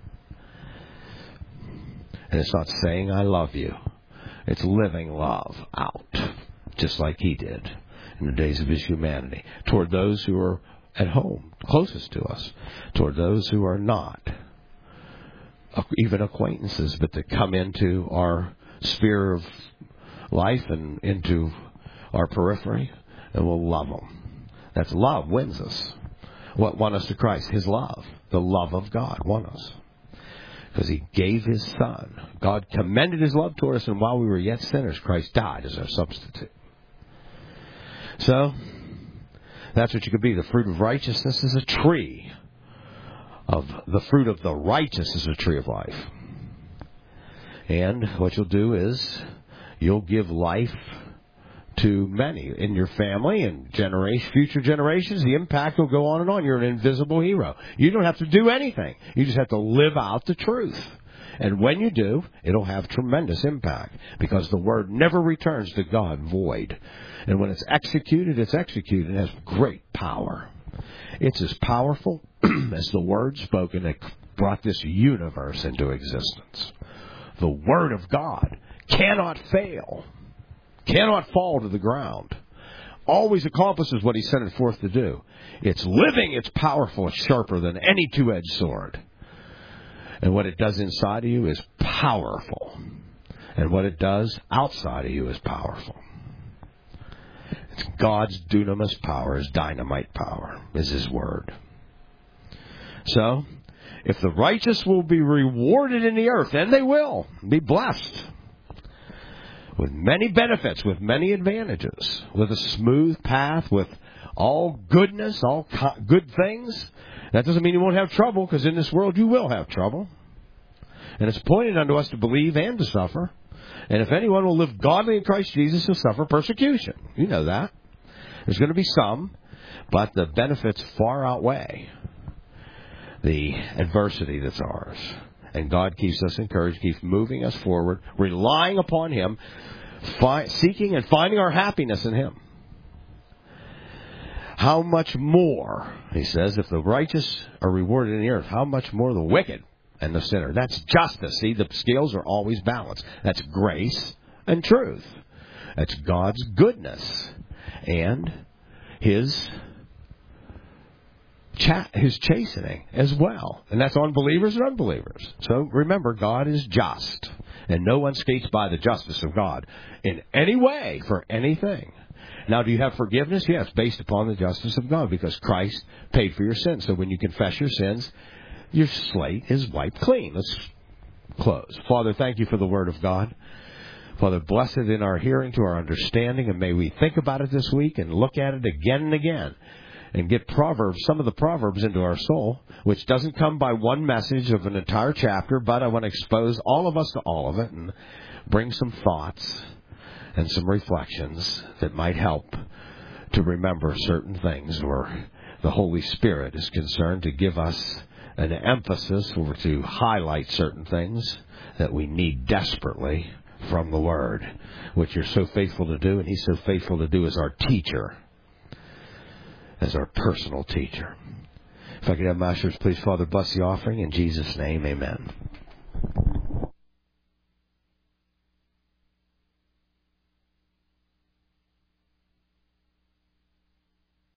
And it's not saying I love you. It's living love out, just like He did in the days of His humanity, toward those who are at home, closest to us, toward those who are not, even acquaintances, but that come into our sphere of life and into our periphery, and we'll love them. That's love wins us. What won us to Christ? His love. The love of God won us. Because He gave His Son. God commended His love toward us, and while we were yet sinners, Christ died as our substitute. So, that's what you could be. The fruit of righteousness is a tree of the fruit of the righteous is a tree of life. And what you'll do is you'll give life to many in your family and future generations. The impact will go on and on. You're an invisible hero. You don't have to do anything. You just have to live out the truth. And when you do, it'll have tremendous impact because the word never returns to God void. And when it's executed, it has great power. It's as powerful as the word spoken that brought this universe into existence. The word of God cannot fail, cannot fall to the ground. Always accomplishes what he sent it forth to do. It's living, it's powerful, it's sharper than any two-edged sword. And what it does inside of you is powerful. And what it does outside of you is powerful. It's God's dunamis power, his dynamite power, is his word. So, if the righteous will be rewarded in the earth, and they will be blessed with many benefits, with many advantages, with a smooth path, with all goodness, all good things. That doesn't mean you won't have trouble, because in this world you will have trouble. And it's appointed unto us to believe and to suffer. And if anyone will live godly in Christ Jesus, he'll suffer persecution. You know that. There's going to be some, but the benefits far outweigh the adversity that's ours. And God keeps us encouraged, keeps moving us forward, relying upon him, seeking and finding our happiness in him. How much more, he says, if the righteous are rewarded in the earth, how much more the wicked and the sinner. That's justice. See, the scales are always balanced. That's grace and truth. That's God's goodness and his chastening as well. And that's on believers and unbelievers. So remember, God is just. And no one skates by the justice of God in any way for anything. Now, do you have forgiveness? Yes, based upon the justice of God, because Christ paid for your sins. So when you confess your sins, your slate is wiped clean. Let's close. Father, thank you for the word of God. Father, bless it in our hearing to our understanding, and may we think about it this week and look at it again and again and get some of the Proverbs into our soul, which doesn't come by one message of an entire chapter, but I want to expose all of us to all of it and bring some thoughts and some reflections that might help to remember certain things where the Holy Spirit is concerned to give us an emphasis or to highlight certain things that we need desperately from the Word, which you're so faithful to do, and he's so faithful to do as our teacher, as our personal teacher. If I could have masters, please, Father, bless the offering. In Jesus' name, amen.